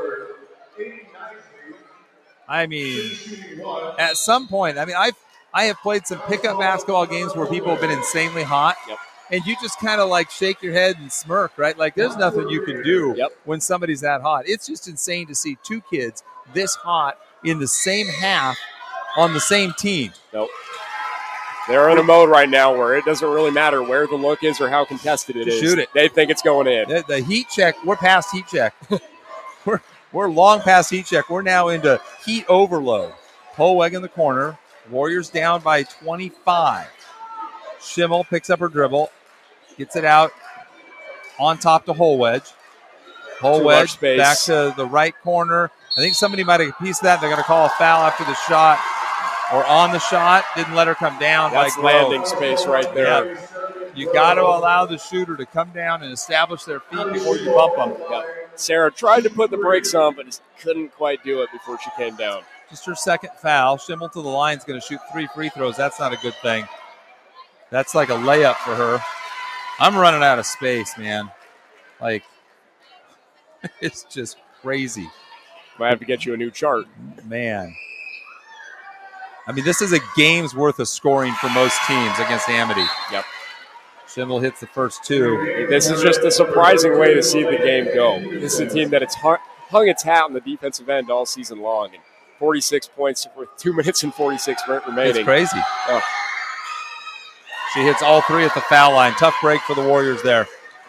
I mean, at some point, I have played some pickup basketball games where people have been insanely hot. Yep. And you just kind of like shake your head and smirk, right? Like there's nothing you can do when somebody's that hot. It's just insane to see two kids this hot in the same half on the same team. Nope. They're in a mode right now where it doesn't really matter where the look is or how contested it is. Shoot it. They think it's going in. The heat check, we're past heat check. we're long past heat check. We're now into heat overload. Holweg in the corner. Warriors down by 25. Schimmel picks up her dribble. Gets it out on top to Holwedge. Holwedge back to the right corner. I think somebody might have a piece of that. They're going to call a foul after the shot or on the shot. Didn't let her come down. That's like landing space right there. Yep. You got to allow the shooter to come down and establish their feet before you bump them. Yep. Sarah tried to put the brakes on, but just couldn't quite do it before she came down. Just her second foul. Schimmel to the line is going to shoot 3 free throws. That's not a good thing. That's like a layup for her. I'm running out of space, man. Like, it's just crazy. Might have to get you a new chart. Man. I mean, this is a game's worth of scoring for most teams against Amity. Yep. Schimmel hits the first 2. This is just a surprising way to see the game go. This is a team that it's hung its hat on the defensive end all season long. And 46 points with 2 minutes and 46 remaining. It's crazy. Oh. She hits all 3 at the foul line. Tough break for the Warriors there.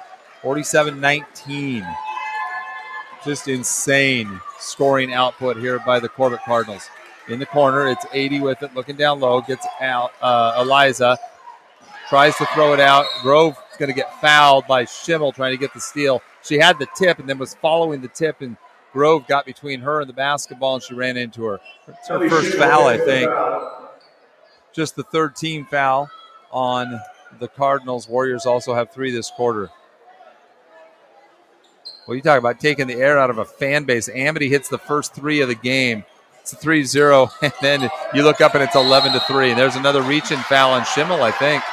47-19. Just insane scoring output here by the Corbett Cardinals. In the corner, it's 80 with it, looking down low. Gets out Eliza. tries to throw it out. Grove is going to get fouled by Schimmel trying to get the steal. She had the tip and then was following the tip, and Grove got between her and the basketball, and she ran into her. It's her first foul, I think. Just the third team foul on the Cardinals. Warriors also have 3 this quarter. Well, you talk about taking the air out of a fan base. Amity hits the first 3 of the game. It's a 3-0, and then you look up and it's 11-3. And there's another reach-in foul on Schimmel, I think.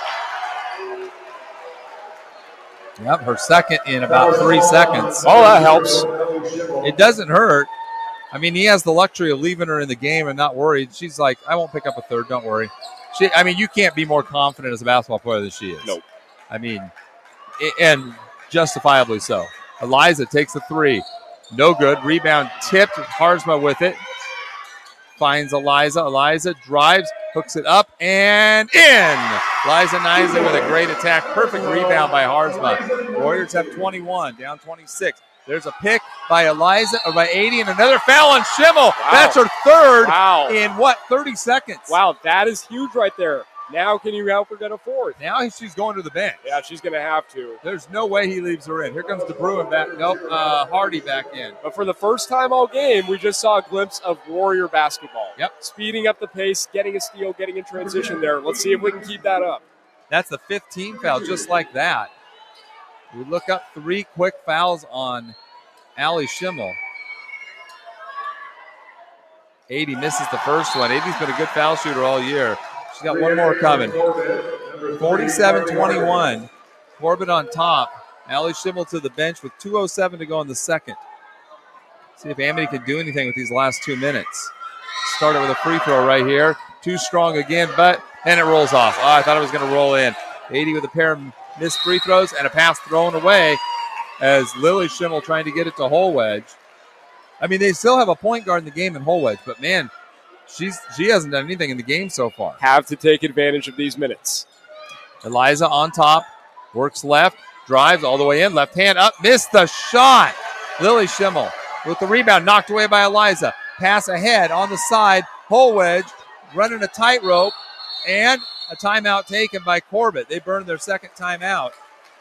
Yep, her second in about 3 seconds. Oh, that helps. It doesn't hurt. I mean, he has the luxury of leaving her in the game and not worried. She's like, I won't pick up a third, don't worry. You can't be more confident as a basketball player than she is. Nope. I mean, and justifiably so. Eliza takes the 3. No good. Rebound tipped. Harzma with it. Finds Eliza. Eliza drives, hooks it up, and in. Liza Niza with a great attack. Perfect rebound by Harzma. Warriors have 21, down 26. There's a pick by Eliza, or by 80, and another foul on Schimmel. Wow. That's her third Wow. in, 30 seconds? Wow, that is huge right there. Now can you help her get a fourth? Now she's going to the bench. Yeah, she's going to have to. There's no way he leaves her in. Here comes DeBruin back. Nope, Hardy back in. But for the first time all game, we just saw a glimpse of Warrior basketball. Yep. Speeding up the pace, getting a steal, getting in transition there. Let's see if we can keep that up. That's the 15th foul, just like that. We look up 3 quick fouls on Allie Schimmel. 80 misses the first one. 80's been a good foul shooter all year. She's got one more coming. 47-21. Corbett on top. Allie Schimmel to the bench with 2:07 to go in the second. See if Amity can do anything with these last 2 minutes. Started with a free throw right here. Too strong again, and it rolls off. Oh, I thought it was going to roll in. 80 with a pair of missed free throws and a pass thrown away as Lily Schimmel trying to get it to Holwedge. I mean, they still have a point guard in the game in Holwedge, but man, she hasn't done anything in the game so far. Have to take advantage of these minutes. Eliza on top, works left, drives all the way in, left hand up, missed the shot. Lily Schimmel with the rebound, knocked away by Eliza. Pass ahead on the side, Holwedge running a tightrope, and a timeout taken by Corbett. They burned their second timeout.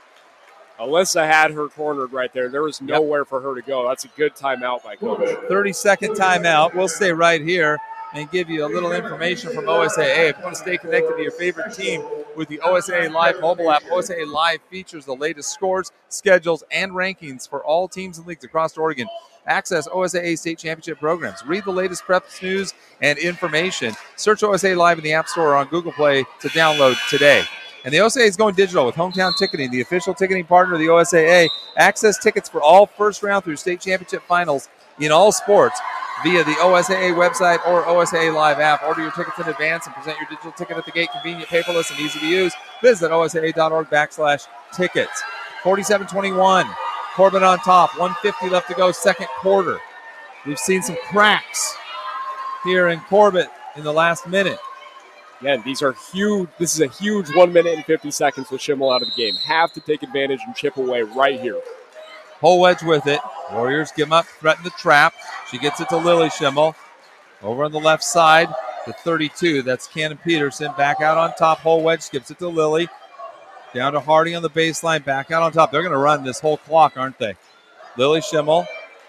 Alyssa had her cornered right there. There was nowhere for her to go. That's a good timeout by Coach. 30-second timeout. We'll stay right here and give you a little information from OSAA. If you want to stay connected to your favorite team with the OSAA Live mobile app, OSAA Live features the latest scores, schedules, and rankings for all teams and leagues across Oregon. Access OSAA state championship programs. Read the latest preps, news, and information. Search OSAA Live in the App Store or on Google Play to download today. And the OSAA is going digital with Hometown Ticketing, the official ticketing partner of the OSAA. Access tickets for all first round through state championship finals in all sports via the OSAA website or OSAA Live app. Order your tickets in advance and present your digital ticket at the gate. Convenient, paperless, and easy to use. Visit osaa.org/tickets. 47-21. Corbin on top. 1:50 left to go, second quarter. We've seen some cracks here in Corbett in the last minute. Again, these are huge. This is a huge 1 minute and 50 seconds with Schimmel out of the game. Have to take advantage and chip away right here. Holwedge with it. Warriors give him up, threaten the trap. She gets it to Lily Schimmel. Over on the left side to 32. That's Cannon Peterson. Back out on top. Holwedge skips it to Lily. Down to Harding on the baseline. Back out on top. They're going to run this whole clock, aren't they? Lily Schimmel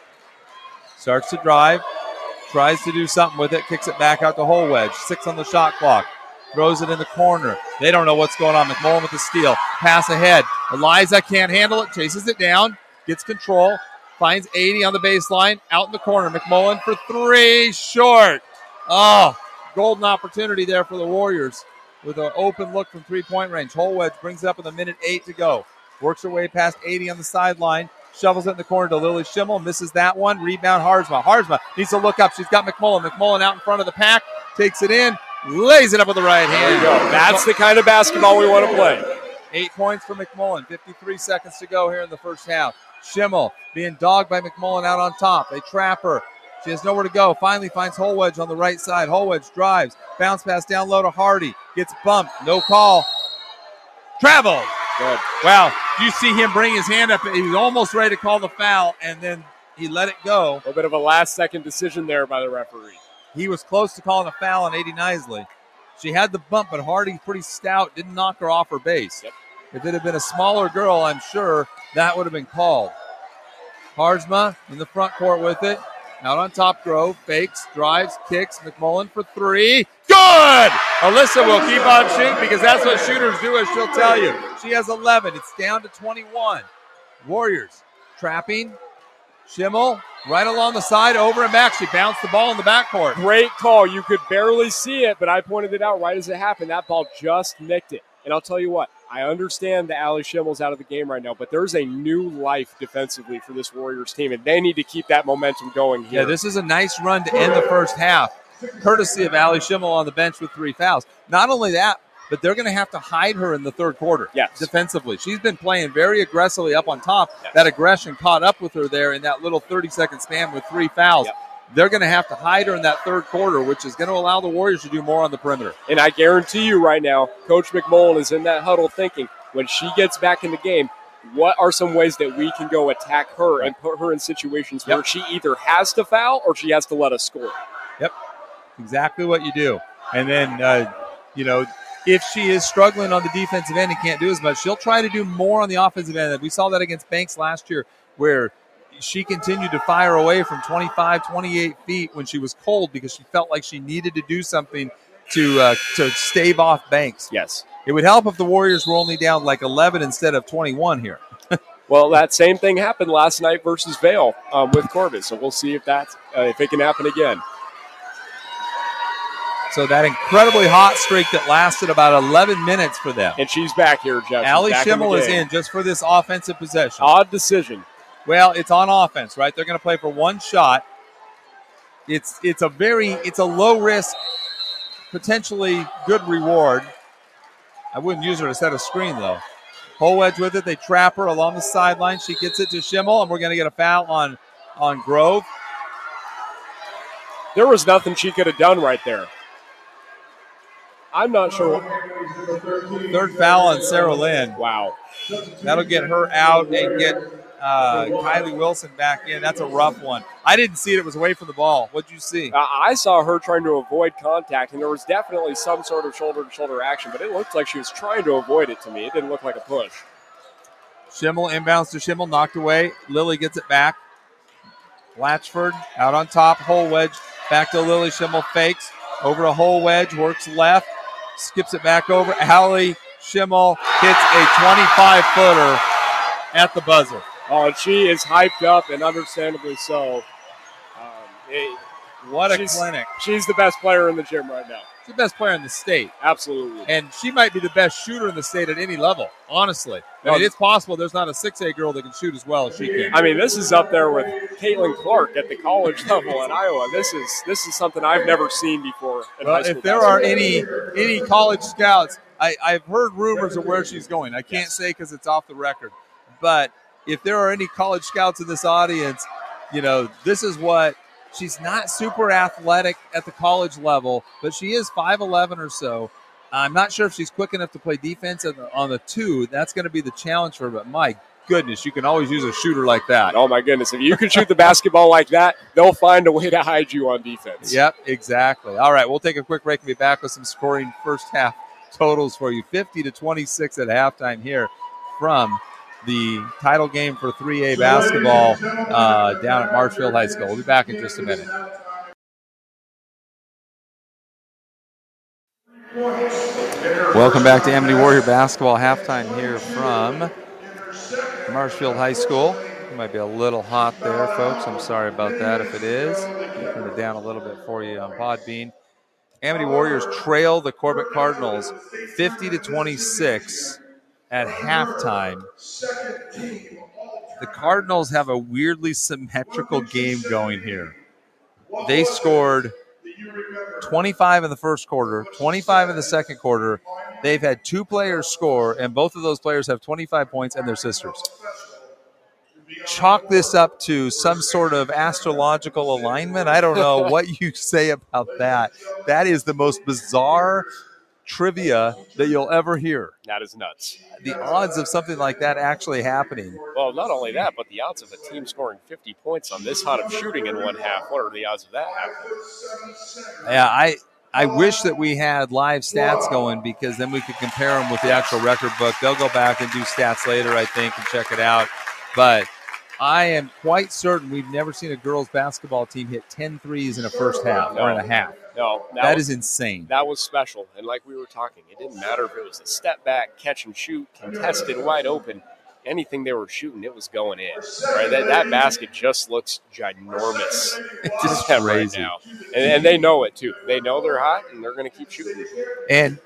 starts to drive. Tries to do something with it. Kicks it back out to Holwedge. 6 on the shot clock. Throws it in the corner. They don't know what's going on. McMullen with the steal. Pass ahead. Eliza can't handle it. Chases it down. Gets control. Finds 80 on the baseline. Out in the corner. McMullen for 3. Short. Oh, golden opportunity there for the Warriors with an open look from three-point range. Holwedge brings it up with 1:08 to go. Works her way past 80 on the sideline. Shovels it in the corner to Lily Schimmel. Misses that one. Rebound Harzma. Harzma needs to look up. She's got McMullen. McMullen out in front of the pack. Takes it in. Lays it up with the right hand. There you go. That's the kind of basketball we want to play. 8 points for McMullen. 53 seconds to go here in the first half. Schimmel being dogged by McMullen out on top. They trap her. She has nowhere to go. Finally finds Holwedge on the right side. Holwedge drives. Bounce pass down low to Hardy. Gets bumped. No call. Travel. Good. Wow. You see him bring his hand up. He was almost ready to call the foul, and then he let it go. A little bit of a last-second decision there by the referee. He was close to calling a foul on 80 Nisley. She had the bump, but Hardy, pretty stout, didn't knock her off her base. Yep. If it had been a smaller girl, I'm sure that would have been called. Harzma in the front court with it. Out on top, Grove fakes, drives, kicks. McMullen for three. Good! Alyssa will keep on shooting because that's what shooters do, as she'll tell you. She has 11. It's down to 21. Warriors trapping. Schimmel right along the side, over and back. She bounced the ball in the backcourt. Great call. You could barely see it, but I pointed it out right as it happened. That ball just nicked it. And I'll tell you what, I understand that Allie Schimmel's out of the game right now, but there's a new life defensively for this Warriors team, and they need to keep that momentum going here. Yeah, this is a nice run to end the first half, courtesy of Allie Schimmel on the bench with 3 fouls. Not only that, but they're going to have to hide her in the third quarter defensively. She's been playing very aggressively up on top. Yes. That aggression caught up with her there in that little 30-second span with 3 fouls. Yep. They're going to have to hide her in that third quarter, which is going to allow the Warriors to do more on the perimeter. And I guarantee you right now, Coach McMullen is in that huddle thinking, when she gets back in the game, what are some ways that we can go attack her and put her in situations where she either has to foul or she has to let us score? Yep, exactly what you do. And then, if she is struggling on the defensive end and can't do as much, she'll try to do more on the offensive end. We saw that against Banks last year where she continued to fire away from 25, 28 feet when she was cold because she felt like she needed to do something to stave off Banks. Yes. It would help if the Warriors were only down like 11 instead of 21 here. Well, that same thing happened last night versus Vail with Corbett, so we'll see if it can happen again. So that incredibly hot streak that lasted about 11 minutes for them. And she's back here, Jeff. Allie Schimmel is in just for this offensive possession. Odd decision. Well, it's on offense, right? They're going to play for one shot. It's a low risk, potentially good reward. I wouldn't use her to set a screen though. Whole wedge with it. They trap her along the sideline. She gets it to Schimmel, and we're going to get a foul on Grove. There was nothing she could have done right there. I'm not sure. Third foul on Sarah Lynn. Wow. That'll get her out and get Kylie Wilson back in. That's a rough one. I didn't see it. It was away from the ball. What'd you see? I saw her trying to avoid contact, and there was definitely some sort of shoulder-to-shoulder action, but it looked like she was trying to avoid it to me. It didn't look like a push. Schimmel inbounds to Schimmel, knocked away. Lily gets it back. Blatchford out on top, Whole wedge. Back to Lily. Schimmel fakes. Over to Whole wedge, works left. Skips it back over. Allie Schimmel hits a 25-footer at the buzzer. Oh, and she is hyped up, and understandably so. What a clinic. She's the best player in the gym right now. She's the best player in the state. Absolutely. And she might be the best shooter in the state at any level, honestly. I mean, it's possible there's not a 6A girl that can shoot as well as she can. I mean, this is up there with Caitlin Clark at the college level in Iowa. This is something I've never seen before in high school. If there are any college scouts, I've heard rumors of where she's going. I can't say because it's off the record. But if there are any college scouts in this audience, this is what – she's not super athletic at the college level, but she is 5'11 or so. I'm not sure if she's quick enough to play defense on the 2. That's going to be the challenge for her. But my goodness, you can always use a shooter like that. Oh, my goodness. If you can shoot the basketball like that, they'll find a way to hide you on defense. Yep, exactly. All right, we'll take a quick break and be back with some scoring first half totals for you. 50-26 at halftime here from the title game for 3A basketball down at Marshfield High School. We'll be back in just a minute. Welcome back to Amity Warrior basketball halftime here from Marshfield High School. It might be a little hot there, folks. I'm sorry about that if it is. Turn it down a little bit for you on Podbean. Amity Warriors trail the Corbett Cardinals 50-26 at halftime. The Cardinals have a weirdly symmetrical game going here. They scored 25 in the first quarter, 25 in the second quarter. They've had 2 players score, and both of those players have 25 points, and they're sisters. Chalk this up to some sort of astrological alignment. I don't know what you say about that. That is the most bizarre trivia that you'll ever hear. That is nuts. The odds of something like that actually happening. Well, not only that, but the odds of a team scoring 50 points on this hot of shooting in one half. What are the odds of that happening? Yeah, I wish that we had live stats going because then we could compare them with the actual record book. They'll go back and do stats later, I think, and check it out. But I am quite certain we've never seen a girls basketball team hit 10 threes in a first half or in a half. No, that is insane. That was special. And like we were talking, it didn't matter if it was a step back, catch and shoot, contested, wide open. Anything they were shooting, it was going in. Right? That basket just looks ginormous. It's just crazy. Right now. And they know it, too. They know they're hot, and they're going to keep shooting. And,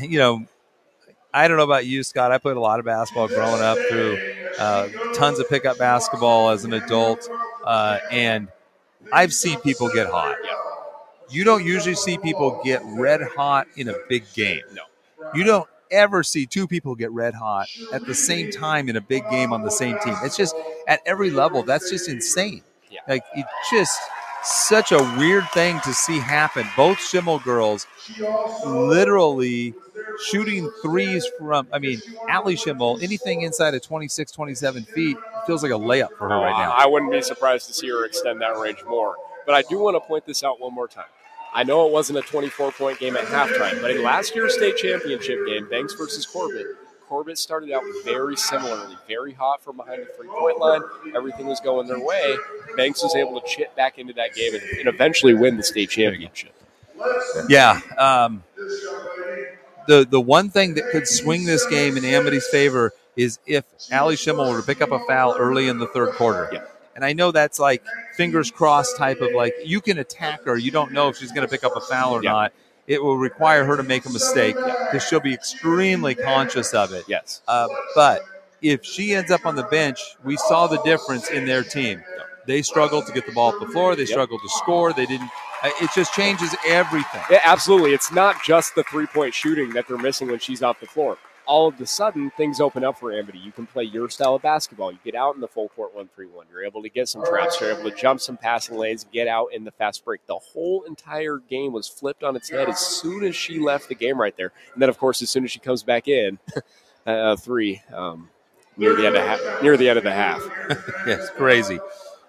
I don't know about you, Scott. I played a lot of basketball growing up through tons of pickup basketball as an adult, and I've seen people get hot. Yeah. You don't usually see people get red hot in a big game. No. You don't ever see two people get red hot at the same time in a big game on the same team. It's just at every level. That's just insane. Yeah. Like, it's just such a weird thing to see happen. Both Schimmel girls literally shooting threes from, Allie Schimmel, anything inside of 26, 27 feet feels like a layup for her right now. I wouldn't be surprised to see her extend that range more. But I do want to point this out one more time. I know it wasn't a 24-point game at halftime, but in last year's state championship game, Banks versus Corbett started out very similarly, very hot from behind the three-point line. Everything was going their way. Banks was able to chip back into that game and eventually win the state championship. Yeah. The one thing that could swing this game in Amity's favor is if Allie Schimmel were to pick up a foul early in the third quarter. Yeah. And I know that's like fingers crossed type of like you can attack her. You don't know if she's going to pick up a foul or not. It will require her to make a mistake because she'll be extremely conscious of it. Yes. But if she ends up on the bench, we saw the difference in their team. They struggled to get the ball off the floor. They struggled to score. They didn't. It just changes everything. Yeah, absolutely. It's not just the three-point shooting that they're missing when she's off the floor. All of a sudden, things open up for Amity. You can play your style of basketball. You get out in the full court 1-3-1. You're able to get some traps. You're able to jump some passing lanes and get out in the fast break. The whole entire game was flipped on its head as soon as she left the game right there. And then, of course, as soon as she comes back in, three near the end of the half. Yeah, it's crazy.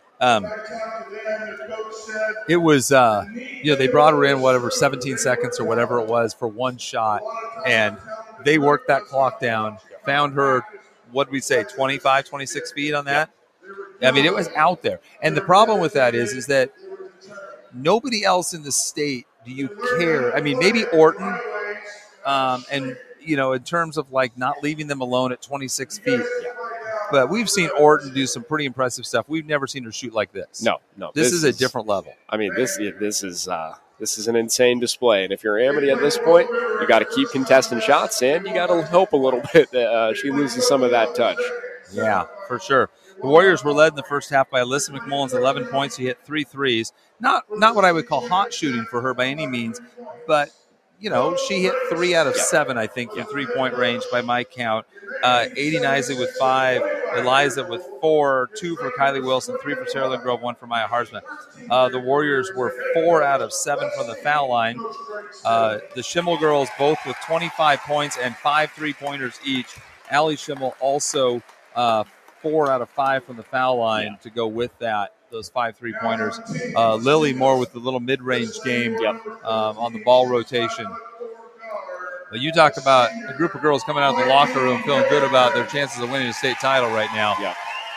It was, they brought her in, 17 seconds or whatever it was for one shot, and they worked that clock down, found her, what did we say, 25, 26 feet on that? I mean, it was out there. And the problem with that is that nobody else in the state, do you care? I mean, maybe Orton, and, in terms of, like, not leaving them alone at 26 feet. But we've seen Orton do some pretty impressive stuff. We've never seen her shoot like this. No. This is a different level. I mean, this is an insane display. And if you're Amity at this point, you got to keep contesting shots, and you got to hope a little bit that she loses some of that touch. Yeah, for sure. The Warriors were led in the first half by Alyssa McMullins, 11 points. She hit 3 threes. Not what I would call hot shooting for her by any means, but she hit 3 out of 7, I think, from three-point range by my count. 80 Nisley with 5, Eliza with 4, 2 for Kylie Wilson, 3 for Sarah Lynn Grove, 1 for Maya Harsma. The Warriors were 4 out of 7 from the foul line. The Schimmel girls both with 25 points and 5 3-pointers each. Allie Schimmel also 4 out of 5 from the foul line to go with that. Those 5 3-pointers. Lily Moore with the little mid-range game on the ball rotation. But you talk about a group of girls coming out of the locker room feeling good about their chances of winning a state title right now. Yeah.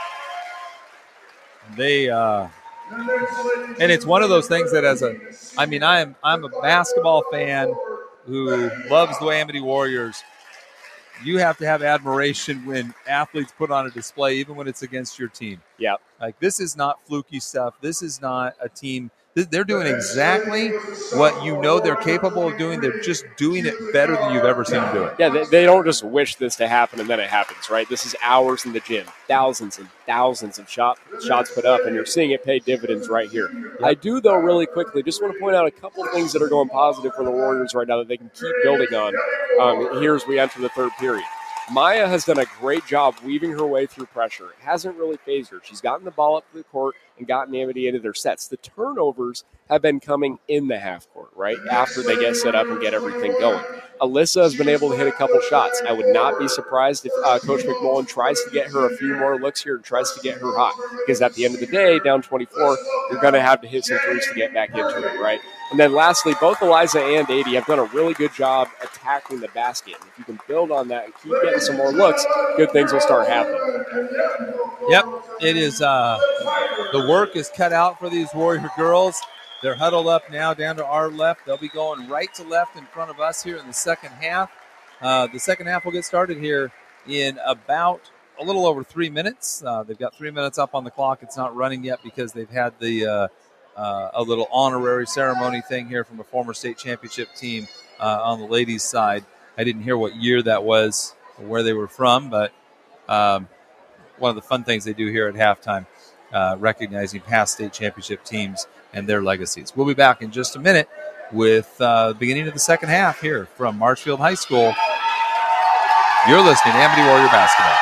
They and it's one of those things that I'm a basketball fan who loves the Amity Warriors. You have to have admiration when athletes put on a display, even when it's against your team. Yeah. Like, this is not fluky stuff. This is not a team. They're doing exactly what they're capable of doing. They're just doing it better than you've ever seen them do it. Yeah, they don't just wish this to happen and then it happens, right? This is hours in the gym, thousands and thousands of shots put up, and you're seeing it pay dividends right here. Yep. I do, though, really quickly, just want to point out a couple things that are going positive for the Warriors right now that they can keep building on here as we enter the third period. Maya has done a great job weaving her way through pressure. It hasn't really phased her. She's gotten the ball up to the court and gotten Amity into their sets. The turnovers have been coming in the half court, right, after they get set up and get everything going. Alyssa has been able to hit a couple shots. I would not be surprised if Coach McMullen tries to get her a few more looks here and tries to get her hot, because at the end of the day, down 24, you're going to have to hit some threes to get back into it, right? And then lastly, both Eliza and 80 have done a really good job attacking the basket. And if you can build on that and keep getting some more looks, good things will start happening. Yep, it is. The work is cut out for these Warrior girls. They're huddled up now down to our left. They'll be going right to left in front of us here in the second half. The second half will get started here in about a little over 3 minutes. They've got 3 minutes up on the clock. It's not running yet because they've had the a little honorary ceremony thing here from a former state championship team on the ladies' side. I didn't hear what year that was or where they were from, but one of the fun things they do here at halftime, recognizing past state championship teams and their legacies. We'll be back in just a minute with the beginning of the second half here from Marshfield High School. You're listening to Amity Warrior Basketball.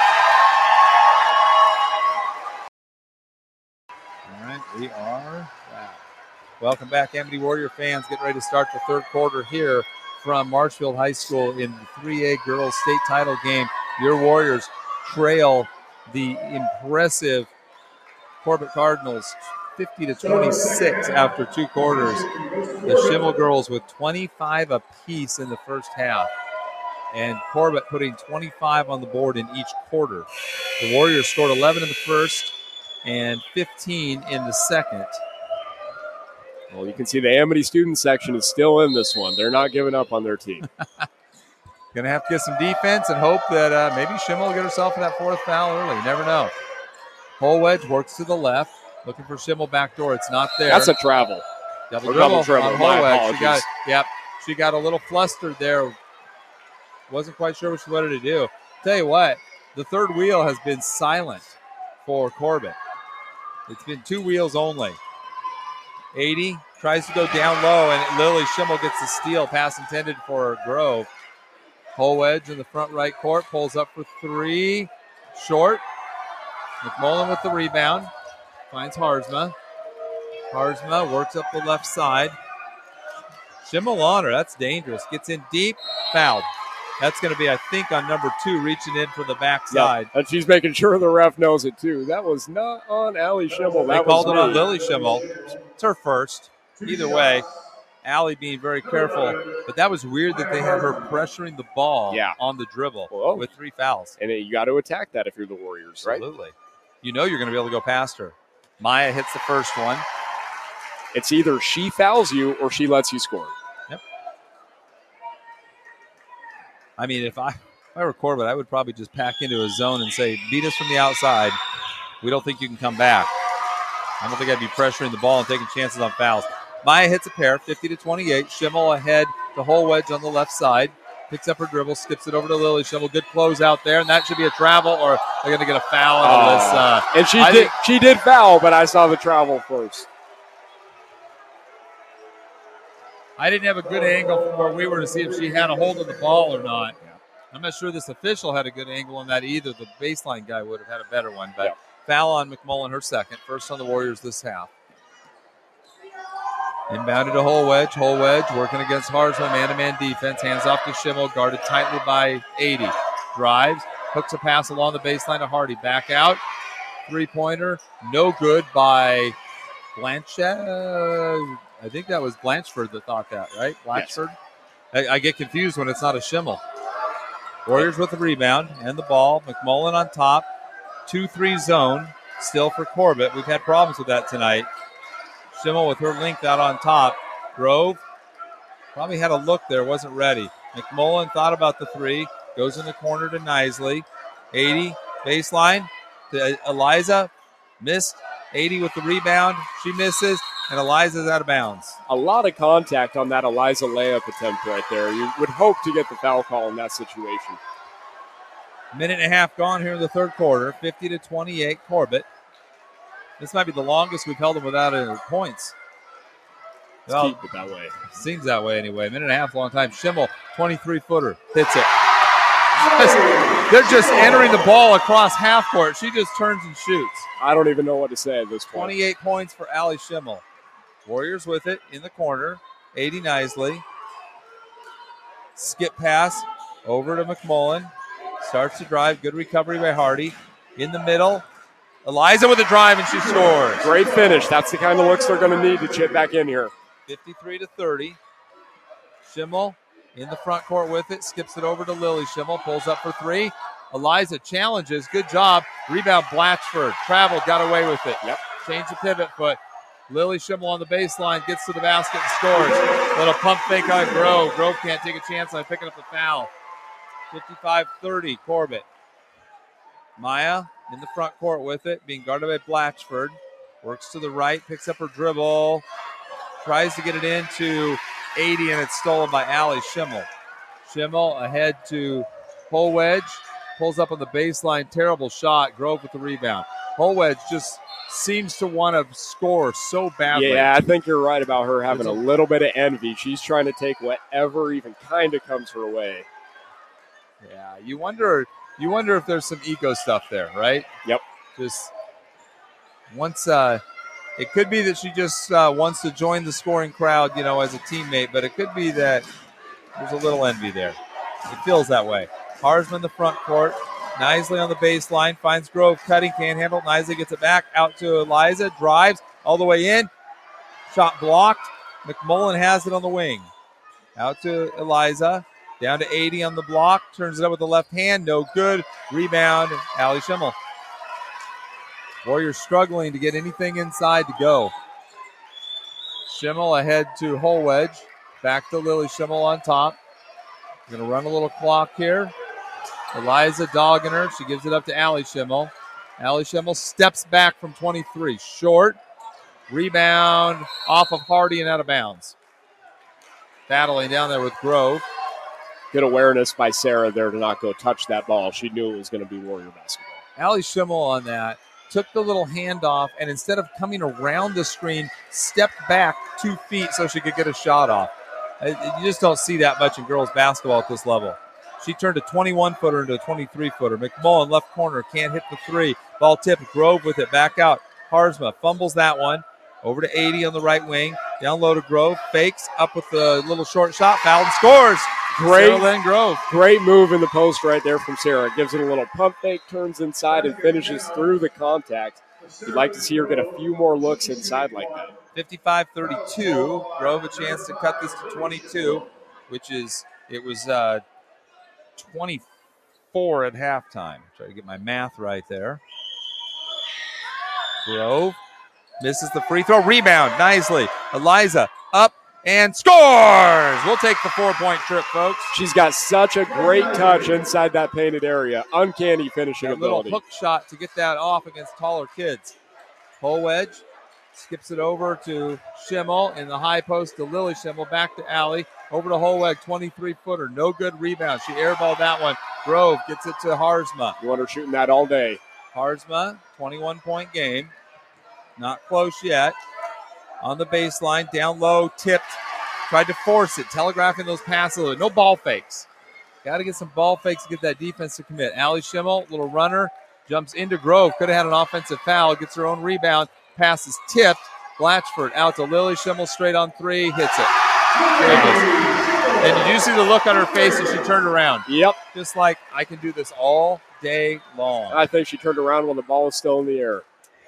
All right, we are back. Welcome back, Amity Warrior fans. Getting ready to start the third quarter here from Marshfield High School in the 3A girls state title game. Your Warriors trail the impressive Corbett Cardinals 50-26 after 2 quarters. The Schimmel girls with 25 apiece in the first half, and Corbett putting 25 on the board in each quarter. The Warriors scored 11 in the first and 15 in the second. Well, you can see the Amity student section is still in this one. They're not giving up on their team. Going to have to get some defense and hope that maybe Schimmel will get herself in that 4th foul early. You never know. Holwedge works to the left, looking for Schimmel backdoor. It's not there. That's a travel. Double dribble on Holwedge. She got a little flustered there. Wasn't quite sure what she wanted to do. Tell you what, the third wheel has been silent for Corbett. It's been 2 wheels only. 80 tries to go down low, and Lily Schimmel gets the steal. Pass intended for Grove. Holwedge in the front right court, pulls up for 3. Short. McMullen with the rebound. Finds Harzma. Harzma works up the left side. Schimmel on her. That's dangerous. Gets in deep. Fouled. That's going to be, I think, on number 2, reaching in from the backside. Yep. And she's making sure the ref knows it, too. That was not on Allie Schimmel. They called it on Lily Schimmel. It's her first. Either way, Allie being very careful. But that was weird that they had her pressuring the ball on the dribble with 3 fouls. And you got to attack that if you're the Warriors, right? Absolutely. You know you're going to be able to go past her. Maya hits the first one. It's either she fouls you or she lets you score. Yep. I mean, if I were Corbett, I would probably just pack into a zone and say, beat us from the outside. We don't think you can come back. I don't think I'd be pressuring the ball and taking chances on fouls. Maya hits a pair, 50-28. Schimmel ahead to Holwedge on the left side. Picks up her dribble, skips it over to Lily Schimmel. Good close out there, and that should be a travel, or they're going to get a foul on this. And she did foul, but I saw the travel first. I didn't have a good angle from where we were to see if she had a hold of the ball or not. I'm not sure this official had a good angle on that either. The baseline guy would have had a better one, but foul on McMullen, her second. First on the Warriors this half. Inbounded to Holwedge. Holwedge working against Harzma, man-to-man defense. Hands off to Schimmel, guarded tightly by 80. Drives, hooks a pass along the baseline to Hardy. Back out. 3-pointer. No good by Blanchard. I think that was Blanchford that thought that, right? Blanchford? Yes. I get confused when it's not a Schimmel. Warriors with the rebound and the ball. McMullen on top. 2-3 zone still for Corbett. We've had problems with that tonight. Schimmel with her length out on top. Grove probably had a look there, wasn't ready. McMullen thought about the 3. Goes in the corner to Nisley. 80, baseline to Eliza. Missed. 80 with the rebound. She misses, and Eliza's out of bounds. A lot of contact on that Eliza layup attempt right there. You would hope to get the foul call in that situation. Minute and a half gone here in the third quarter. 50-28 Corbett. This might be the longest we've held them without any points. Well, keep it that way. Seems that way anyway. Minute and a half, long time. Schimmel, 23-footer, hits it. They're just entering the ball across half court. She just turns and shoots. I don't even know what to say at this point. 28 points for Allie Schimmel. Warriors with it in the corner. 80 Nisley. Skip pass over to McMullen. Starts to drive. Good recovery by Hardy. In the middle. Eliza with a drive, and she scores. Great finish. That's the kind of looks they're going to need to chip back in here. 53-30. Schimmel in the front court with it. Skips it over to Lily Schimmel. Pulls up for three. Eliza challenges. Good job. Rebound Blatchford. Traveled. Got away with it. Yep. Change the pivot foot. Lily Schimmel on the baseline. Gets to the basket and scores. Little pump fake on Grove. Grove can't take a chance on picking up the foul. 55-30 Corbett. Maya in the front court with it. Being guarded by Blatchford. Works to the right. Picks up her dribble. Tries to get it into 80, and it's stolen by Allie Schimmel. Schimmel ahead to Holwedge. Pulls up on the baseline. Terrible shot. Grove with the rebound. Holwedge just seems to want to score so badly. Yeah, I think you're right about her having a little bit of envy. She's trying to take whatever even kind of comes her way. Yeah, you wonder if there's some ego stuff there, right? Yep. Just once it could be that she just wants to join the scoring crowd, as a teammate, but it could be that there's a little envy there. It feels that way. Harzma in the front court. Nisley on the baseline. Finds Grove cutting. Can't handle it. Nisley gets it back out to Eliza. Drives all the way in. Shot blocked. McMullen has it on the wing. Out to Eliza. Down to 80 on the block. Turns it up with the left hand. No good. Rebound. Allie Schimmel. Warriors struggling to get anything inside to go. Schimmel ahead to Holwedge. Back to Lily Schimmel on top. Going to run a little clock here. Eliza dogging her. She gives it up to Allie Schimmel. Allie Schimmel steps back from 23. Short. Rebound off of Hardy and out of bounds. Battling down there with Grove. Good awareness by Sarah there to not go touch that ball. She knew it was going to be Warrior basketball. Allie Schimmel on that took the little handoff and instead of coming around the screen, stepped back 2 feet so she could get a shot off. You just don't see that much in girls basketball at this level. She turned a 21-footer into a 23-footer. McMullen, left corner, can't hit the three. Ball tipped. Grove with it. Back out. Harzma fumbles that one. Over to 80 on the right wing. Down low to Grove. Fakes. Up with the little short shot. Fouled and scores. Sarah-Lynn Grove. Great move in the post right there from Sarah. Gives it a little pump fake, turns inside, and finishes through the contact. You'd like to see her get a few more looks inside like that. 55-32. Grove a chance to cut this to 22, which is, it was 24 at halftime. Try to get my math right there. Grove misses the free throw. Rebound, Nisley. Eliza up and scores! We'll take the 4-point trip, folks. She's got such a great touch inside that painted area. Uncanny finishing ability. Little hook shot to get that off against taller kids. Holwedge skips it over to Schimmel in the high post to Lily Schimmel. Back to Allie. Over to Holweg, 23-footer. No good rebound. She airballed that one. Grove gets it to Harzma. You want her shooting that all day. Harzma, 21-point game. Not close yet. On the baseline, down low, tipped. Tried to force it, telegraphing those passes. No ball fakes. Got to get some ball fakes to get that defense to commit. Allie Schimmel, little runner, jumps into Grove. Could have had an offensive foul. Gets her own rebound. Pass is tipped. Blatchford out to Lily Schimmel, straight on three. Hits it. And did you see the look on her face as she turned around? Yep. Just like, I can do this all day long. I think she turned around when the ball was still in the air.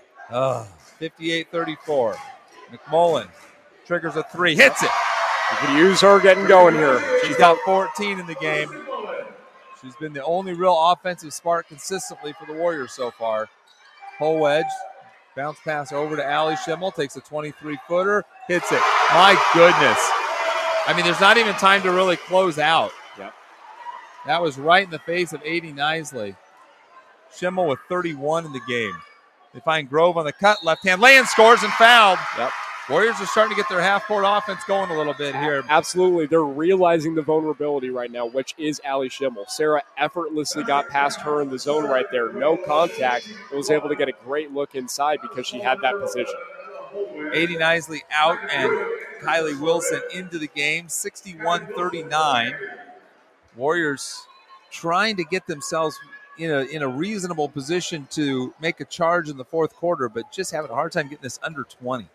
58-34. McMullen triggers a three. Hits it. You can use her getting going here. She's got 14 in the game. She's been the only real offensive spark consistently for the Warriors so far. Holwedge. Bounce pass over to Allie Schimmel. Takes a 23-footer. Hits it. My goodness. I mean, there's not even time to really close out. Yep. That was right in the face of 80 Nisley. Schimmel with 31 in the game. They find Grove on the cut. Left hand lay-in, scores and fouled. Yep. Warriors are starting to get their half-court offense going a little bit here. Absolutely. They're realizing the vulnerability right now, which is Allie Schimmel. Sarah effortlessly got past her in the zone right there. No contact. And was able to get a great look inside because she had that position. 80 Nisley out and Kylie Wilson into the game. 61-39. Warriors trying to get themselves in a reasonable position to make a charge in the fourth quarter, but just having a hard time getting this under 20.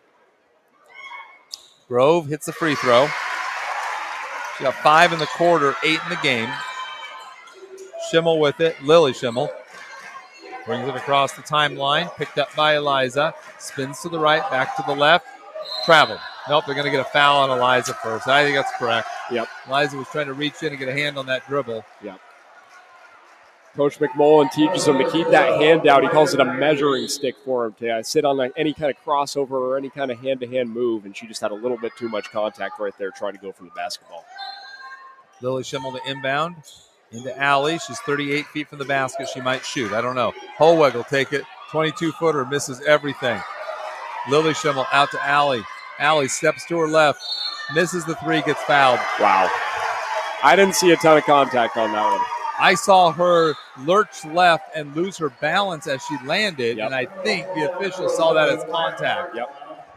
Grove hits the free throw. She got 5 in the quarter, 8 in the game. Schimmel with it. Lily Schimmel brings it across the timeline. Picked up by Eliza. Spins to the right, back to the left. Traveled. Nope, they're going to get a foul on Eliza first. I think that's correct. Yep. Eliza was trying to reach in and get a hand on that dribble. Yep. Coach McMullen teaches them to keep that hand out. He calls it a measuring stick for him to sit on any kind of crossover or any kind of hand-to-hand move, and she just had a little bit too much contact right there trying to go for the basketball. Lily Schimmel to inbound into Allie. She's 38 feet from the basket. She might shoot. I don't know. Holweg will take it. 22-footer, misses everything. Lily Schimmel out to Allie. Allie steps to her left, misses the three, gets fouled. Wow. I didn't see a ton of contact on that one. I saw her lurch left and lose her balance as she landed, and I think the official saw that as contact. Yep.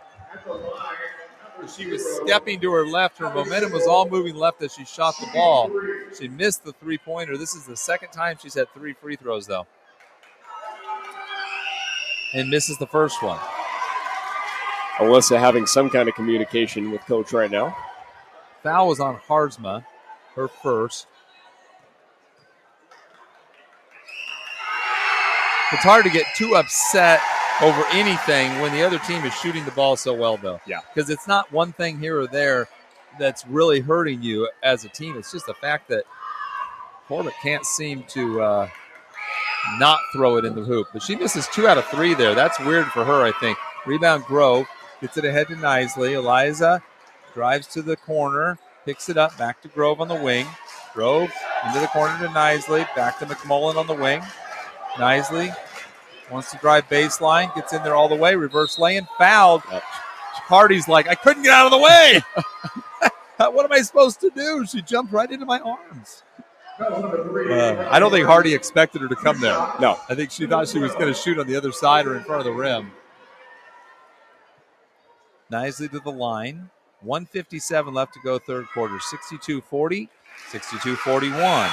She was stepping to her left. Her momentum was all moving left as she shot the ball. She missed the three-pointer. This is the second time she's had 3 free throws, though. And misses the first one. Alyssa having some kind of communication with Coach right now. Foul was on Harzma, her first. It's hard to get too upset over anything when the other team is shooting the ball so well, though. Yeah. Because it's not one thing here or there that's really hurting you as a team. It's just the fact that Corbett can't seem to not throw it in the hoop. But she misses 2 out of 3 there. That's weird for her, I think. Rebound, Grove. Gets it ahead to Knisley. Eliza drives to the corner, picks it up, back to Grove on the wing. Grove into the corner to Knisley, back to McMullen on the wing. Knisley wants to drive baseline, gets in there all the way, reverse lay-in, fouled. Hardy's like, I couldn't get out of the way. What am I supposed to do? She jumped right into my arms. I don't think Hardy expected her to come there. No. I think she thought she was going to shoot on the other side or in front of the rim. Knisley to the line. 1:57 left to go third quarter. 62-40, 62-41.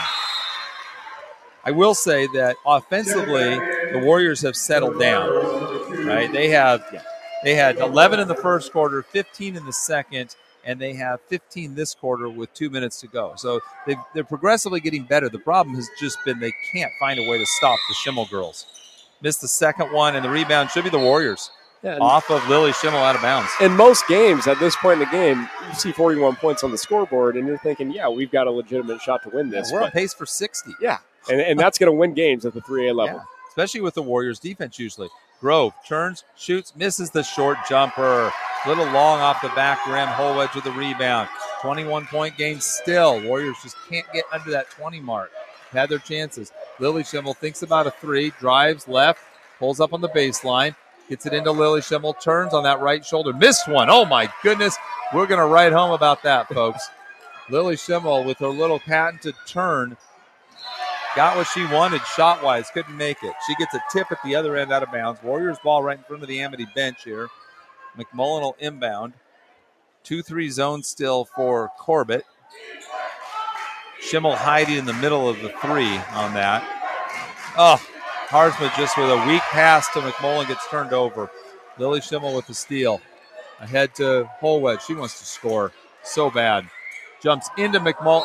I will say that offensively, the Warriors have settled down. Right? They had 11 in the first quarter, 15 in the second, and they have 15 this quarter with 2 minutes to go. So they're progressively getting better. The problem has just been they can't find a way to stop the Schimmel girls. Missed the second one, and the rebound should be the Warriors. Yeah, off of Lily Schimmel out of bounds. In most games, at this point in the game, you see 41 points on the scoreboard, and you're thinking, yeah, we've got a legitimate shot to win this. Yeah, we're on pace for 60. Yeah, and that's going to win games at the 3A level. Yeah, especially with the Warriors' defense usually. Grove turns, shoots, misses the short jumper. Little long off the back rim. Holwedge with the rebound. 21-point game still. Warriors just can't get under that 20 mark. Had their chances. Lily Schimmel thinks about a three, drives left, pulls up on the baseline. Gets it into Lily Schimmel, turns on that right shoulder. Missed one. Oh, my goodness. We're going to write home about that, folks. Lily Schimmel with her little patented turn got what she wanted shot-wise. Couldn't make it. She gets a tip at the other end out of bounds. Warriors ball right in front of the Amity bench here. McMullen will inbound. 2-3 zone still for Corbett. Schimmel hiding in the middle of the three on that. Oh, Harzma just with a weak pass to McMullen gets turned over. Lily Schimmel with the steal. Ahead to Holwedge. She wants to score so bad. Jumps into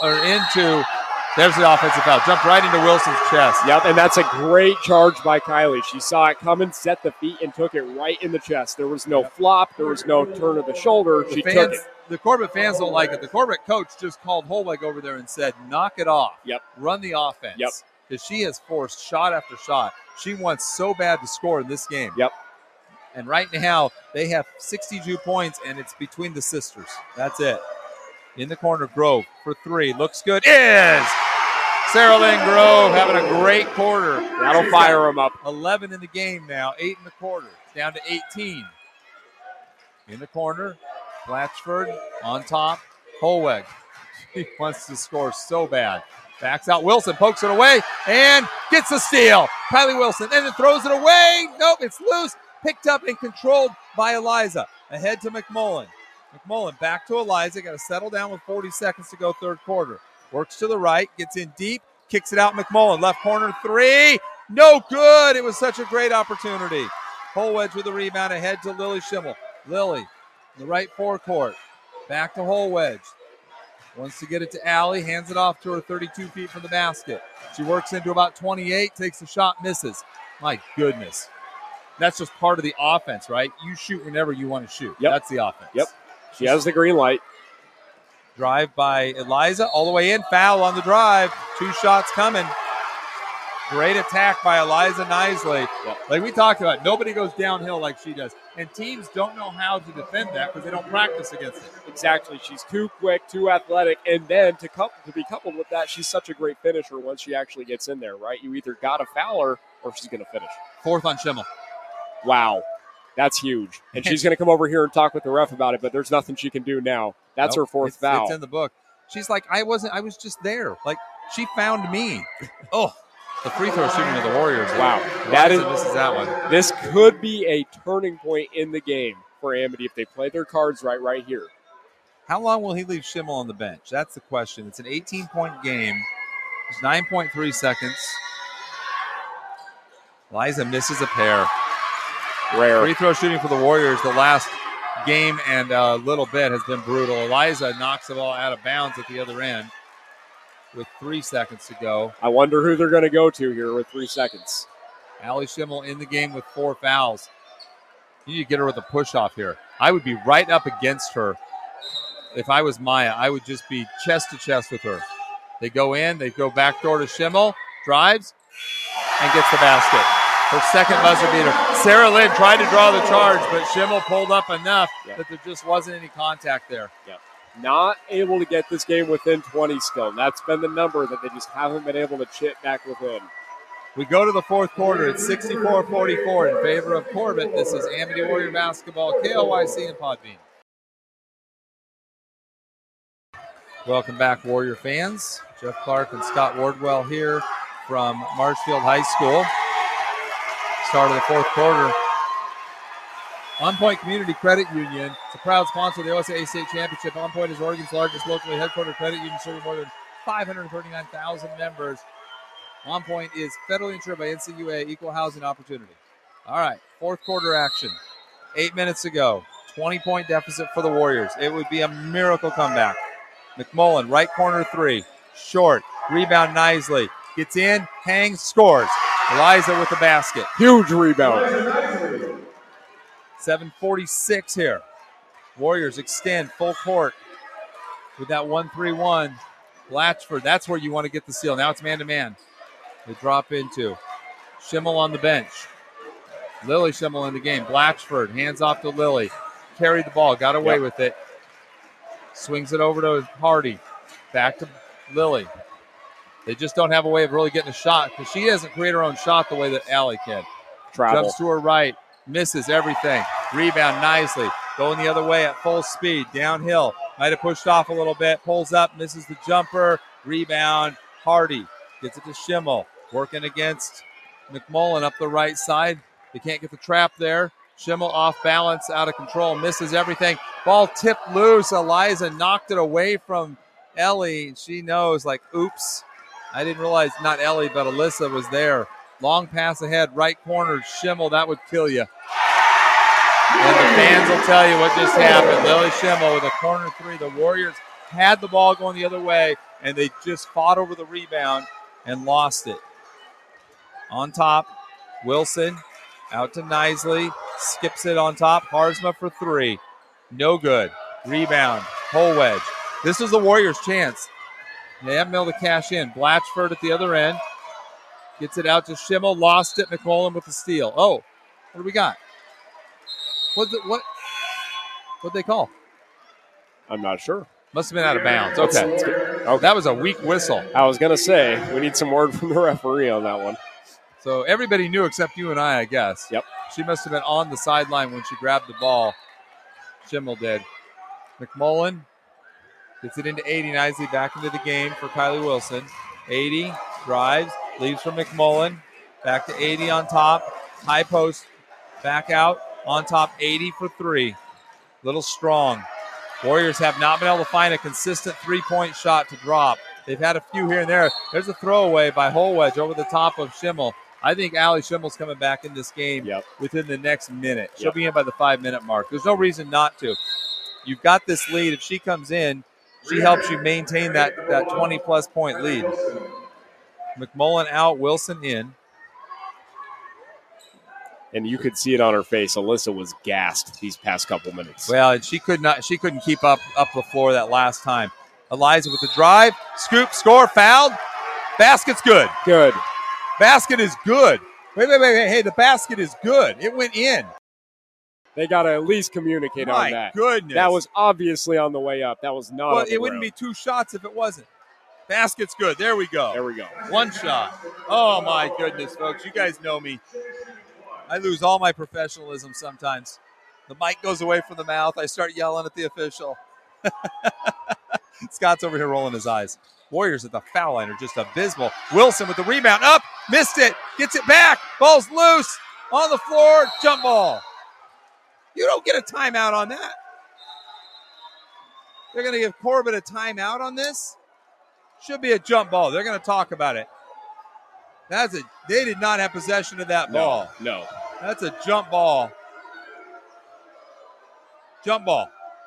there's the offensive foul. Jumped right into Wilson's chest. Yep, and that's a great charge by Kylie. She saw it coming, set the feet, and took it right in the chest. There was no flop. There was no turn of the shoulder. She took it. The Corbett fans don't like it. The Corbett coach just called Holweg over there and said, knock it off. Yep. Run the offense. Yep. Because she has forced shot after shot. She wants so bad to score in this game. Yep. And right now, they have 62 points, and it's between the sisters. That's it. In the corner, Grove for three. Looks good. Is Sarah Lynn Grove having a great quarter. That'll fire them up. 11 in the game now, 8 in the quarter. Down to 18. In the corner, Blatchford on top. Holweg. He wants to score so bad. Backs out Wilson, pokes it away, and gets a steal. Kylie Wilson, and then throws it away. Nope, it's loose. Picked up and controlled by Eliza. Ahead to McMullen. McMullen back to Eliza. Got to settle down with 40 seconds to go third quarter. Works to the right, gets in deep, kicks it out McMullen. Left corner three. No good. It was such a great opportunity. Holwedge with the rebound ahead to Lily Schimmel. Lily in the right forecourt. Back to Holwedge. Wants to get it to Allie, hands it off to her 32 feet from the basket. She works into about 28, takes a shot, misses. My goodness. That's just part of the offense, right? You shoot whenever you want to shoot. Yep. That's the offense. Yep. She has the green light. Drive by Eliza, all the way in, foul on the drive. 2 shots coming. Great attack by Eliza Nisley. Yep. Like we talked about, nobody goes downhill like she does. And teams don't know how to defend that because they don't practice against it. Exactly. She's too quick, too athletic, and then to be coupled with that, she's such a great finisher once she actually gets in there, right? You either got to foul her or she's going to finish. 4th on Schimmel. Wow. That's huge. And she's going to come over here and talk with the ref about it, but there's nothing she can do now. That's her 4th foul. It's in the book. She's like, I was just there. Like, she found me. Oh, the free throw shooting of the Warriors. Wow. Misses that one. This could be a turning point in the game for Amity if they play their cards right here. How long will he leave Schimmel on the bench? That's the question. It's an 18-point game. There's 9.3 seconds. Eliza misses a pair. Rare. Free throw shooting for the Warriors the last game and a little bit has been brutal. Eliza knocks the ball out of bounds at the other end with 3 seconds to go. I wonder who they're going to go to here with 3 seconds. Allie Schimmel in the game with 4 fouls. You need to get her with a push-off here. I would be right up against her. If I was Maya, I would just be chest to chest with her. They go in, they go backdoor to Schimmel, drives, and gets the basket. Her second buzzer beater. Sarah Lynn tried to draw the charge, but Schimmel pulled up enough that there just wasn't any contact there. Yeah. Not able to get this game within 20 still. That's been the number that they just haven't been able to chip back within. We go to the 4th quarter. It's 64-44 in favor of Corbett. This is Amity Warrior Basketball, KLYC and Podbean. Welcome back, Warrior fans. Jeff Clark and Scott Wardwell here from Marshfield High School. Start of the 4th quarter. On Point Community Credit Union is a proud sponsor of the OSA State Championship. On Point is Oregon's largest locally headquartered credit union, serving more than 539,000 members. On Point is federally insured by NCUA, equal housing opportunity. All right, 4th quarter action. 8 minutes to go. 20-point deficit for the Warriors. It would be a miracle comeback. McMullen, right corner 3. Short. Rebound Nisley. Gets in, hangs, scores. Eliza with the basket. Huge rebound. 7:46 here. Warriors extend full court with that 1-3-1. Blatchford, that's where you want to get the steal. Now it's man-to-man. They drop into Schimmel on the bench. Lily Schimmel in the game. Blatchford, hands off to Lily. Carried the ball, got away with it. Swings it over to Hardy. Back to Lily. They just don't have a way of really getting a shot because she doesn't create her own shot the way that Allie can. Travel. Jumps to her right. Misses everything. Rebound nicely. Going the other way at full speed. Downhill. Might have pushed off a little bit. Pulls up. Misses the jumper. Rebound. Hardy. Gets it to Schimmel. Working against McMullen up the right side. They can't get the trap there. Schimmel off balance. Out of control. Misses everything. Ball tipped loose. Eliza knocked it away from Ellie. She knows, like, oops. I didn't realize not Ellie, but Alyssa was there. Long pass ahead, right corner, Schimmel, that would kill you. And the fans will tell you what just happened. Lily Schimmel with a corner 3. The Warriors had the ball going the other way, and they just fought over the rebound and lost it. On top, Wilson out to Nisley, skips it on top. Harzma for 3. No good. Rebound, hole wedge. This is the Warriors' chance. They haven't been able to cash in. Blatchford at the other end. Gets it out to Schimmel. Lost it. McMullen with the steal. Oh, what do we got? What'd they call? I'm not sure. Must have been out of bounds. Okay. That was a weak whistle. I was going to say, we need some word from the referee on that one. So everybody knew except you and I guess. Yep. She must have been on the sideline when she grabbed the ball. Schimmel did. McMullen gets it into 80 Nisley, back into the game for Kylie Wilson. 80 drives, leaves for McMullen. Back to 80 on top. High post, back out. On top, 80 for 3. Little strong. Warriors have not been able to find a consistent three-point shot to drop. They've had a few here and there. There's a throwaway by Holwedge over the top of Schimmel. I think Allie Schimmel's coming back in this game within the next minute. She'll be in by the 5-minute mark. There's no reason not to. You've got this lead. If she comes in, she helps you maintain that 20-plus point lead. McMullen out, Wilson in. And you could see it on her face. Alyssa was gassed these past couple minutes. Well, and she couldn't keep up the floor that last time. Eliza with the drive, scoop, score, fouled. Basket's good. Good. Basket is good. Wait. Hey, the basket is good. It went in. They got to at least communicate on that. My goodness. That was obviously on the way up. That was not on the Well, it wouldn't be 2 shots if it wasn't. Basket's good. There we go. There we go. 1 shot. Oh, my goodness, folks. You guys know me. I lose all my professionalism sometimes. The mic goes away from the mouth. I start yelling at the official. Scott's over here rolling his eyes. Warriors at the foul line are just abysmal. Wilson with the rebound. Up. Missed it. Gets it back. Ball's loose. On the floor. Jump ball. You don't get a timeout on that. They're going to give Corbett a timeout on this. Should be a jump ball. They're going to talk about it. They did not have possession of that ball. No. That's a jump ball. Jump ball.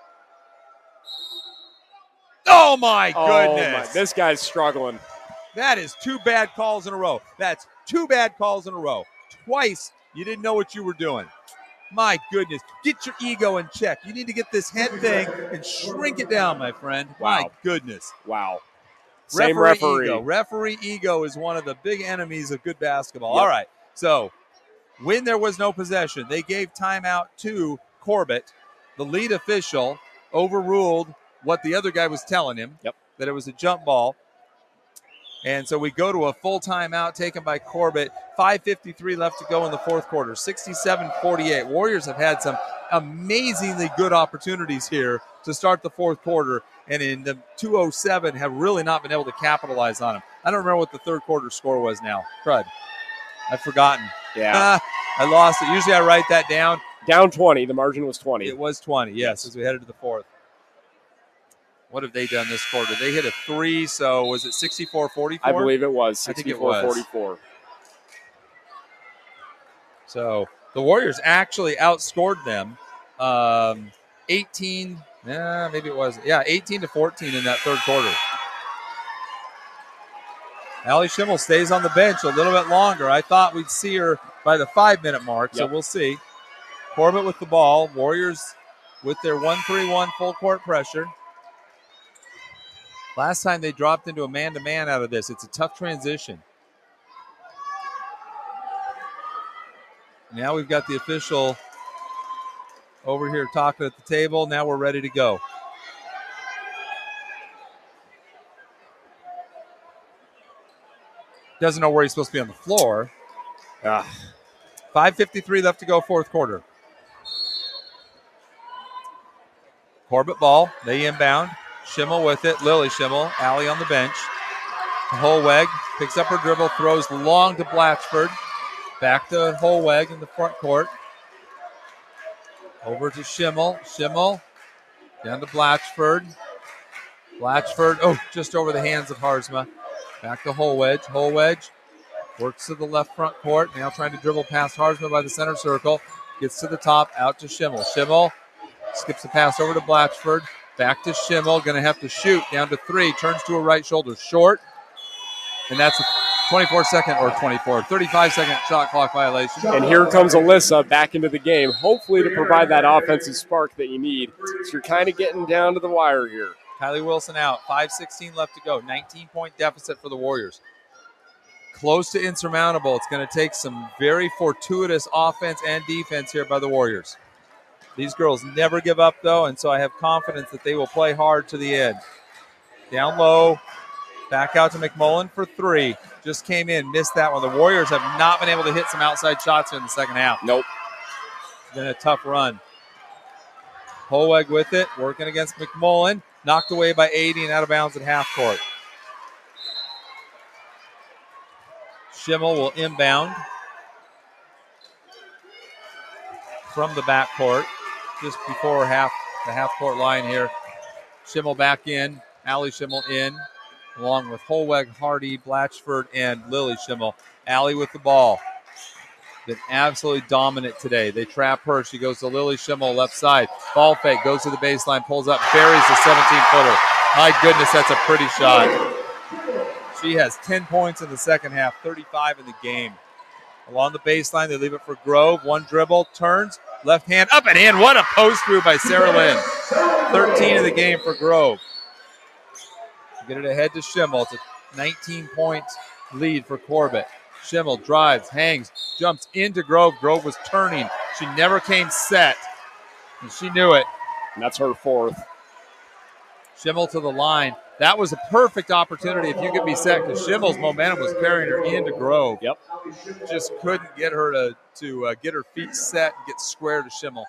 Oh, my goodness. This guy's struggling. That is 2 bad calls in a row. That's 2 bad calls in a row. Twice you didn't know what you were doing. My goodness. Get your ego in check. You need to get this head thing and shrink it down, my friend. Wow. My goodness. Wow. Same referee. Ego. Referee ego is one of the big enemies of good basketball. Yep. All right. So when there was no possession, they gave timeout to Corbett. The lead official overruled what the other guy was telling him, that it was a jump ball. And so we go to a full timeout taken by Corbett. 5:53 left to go in the fourth quarter. 67-48. Warriors have had some amazingly good opportunities here to start the fourth quarter, and in the 2:07 have really not been able to capitalize on them. I don't remember what the third quarter score was now. Crud. I've forgotten. Yeah. I lost it. Usually I write that down. Down 20. The margin was 20. It was 20, yes, as we headed to the fourth. What have they done this quarter? They hit a 3, so was it 64-44? I believe it was 64-44. So the Warriors actually outscored them 18, maybe it was, 18-14 in that third quarter. Allie Schimmel stays on the bench a little bit longer. I thought we'd see her by the 5-minute mark, so we'll see. Corbett with the ball. Warriors with their 1-3-1 full court pressure. Last time they dropped into a man-to-man out of this. It's a tough transition. Now we've got the official over here talking at the table. Now we're ready to go. Doesn't know where he's supposed to be on the floor. 5:53 left to go, fourth quarter. Corbett ball. They inbound. Schimmel with it. Lily Schimmel. Allie on the bench. Holweg picks up her dribble, throws long to Blatchford. Back to Holweg in the front court. Over to Schimmel. Schimmel down to Blatchford. Blatchford, just over the hands of Harzma. Back to Holweg. Holweg works to the left front court. Now trying to dribble past Harzma by the center circle. Gets to the top, out to Schimmel. Schimmel skips the pass over to Blatchford. Back to Schimmel. Going to have to shoot. Down to 3. Turns to her right shoulder. Short. And that's a 35-second shot clock violation. And here comes Alyssa back into the game, hopefully to provide that offensive spark that you need. So you're kind of getting down to the wire here. Kylie Wilson out. 5:16 left to go. 19-point deficit for the Warriors. Close to insurmountable. It's going to take some very fortuitous offense and defense here by the Warriors. These girls never give up, though, and so I have confidence that they will play hard to the end. Down low. Back out to McMullen for 3. Just came in, missed that one. The Warriors have not been able to hit some outside shots in the second half. Nope. It's been a tough run. Holweg with it, working against McMullen. Knocked away by 80 and out of bounds at half court. Schimmel will inbound from the backcourt just before the half court line here. Schimmel back in. Allie Schimmel in, along with Holweg, Hardy, Blatchford, and Lily Schimmel. Allie with the ball. Been absolutely dominant today. They trap her. She goes to Lily Schimmel, left side. Ball fake, goes to the baseline, pulls up, buries the 17-footer. My goodness, that's a pretty shot. She has 10 points in the second half, 35 in the game. Along the baseline, they leave it for Grove. One dribble, turns, left hand, up and in. What a post through by Sarah Lynn. 13 of the game for Grove. Get it ahead to Schimmel. It's a 19-point lead for Corbett. Schimmel drives, hangs, jumps into Grove. Grove was turning. She never came set, and she knew it. And that's her fourth. Schimmel to the line. That was a perfect opportunity if you could be set, because Schimmel's momentum was carrying her into Grove. Yep. Just couldn't get her to get her feet set and get square to Schimmel.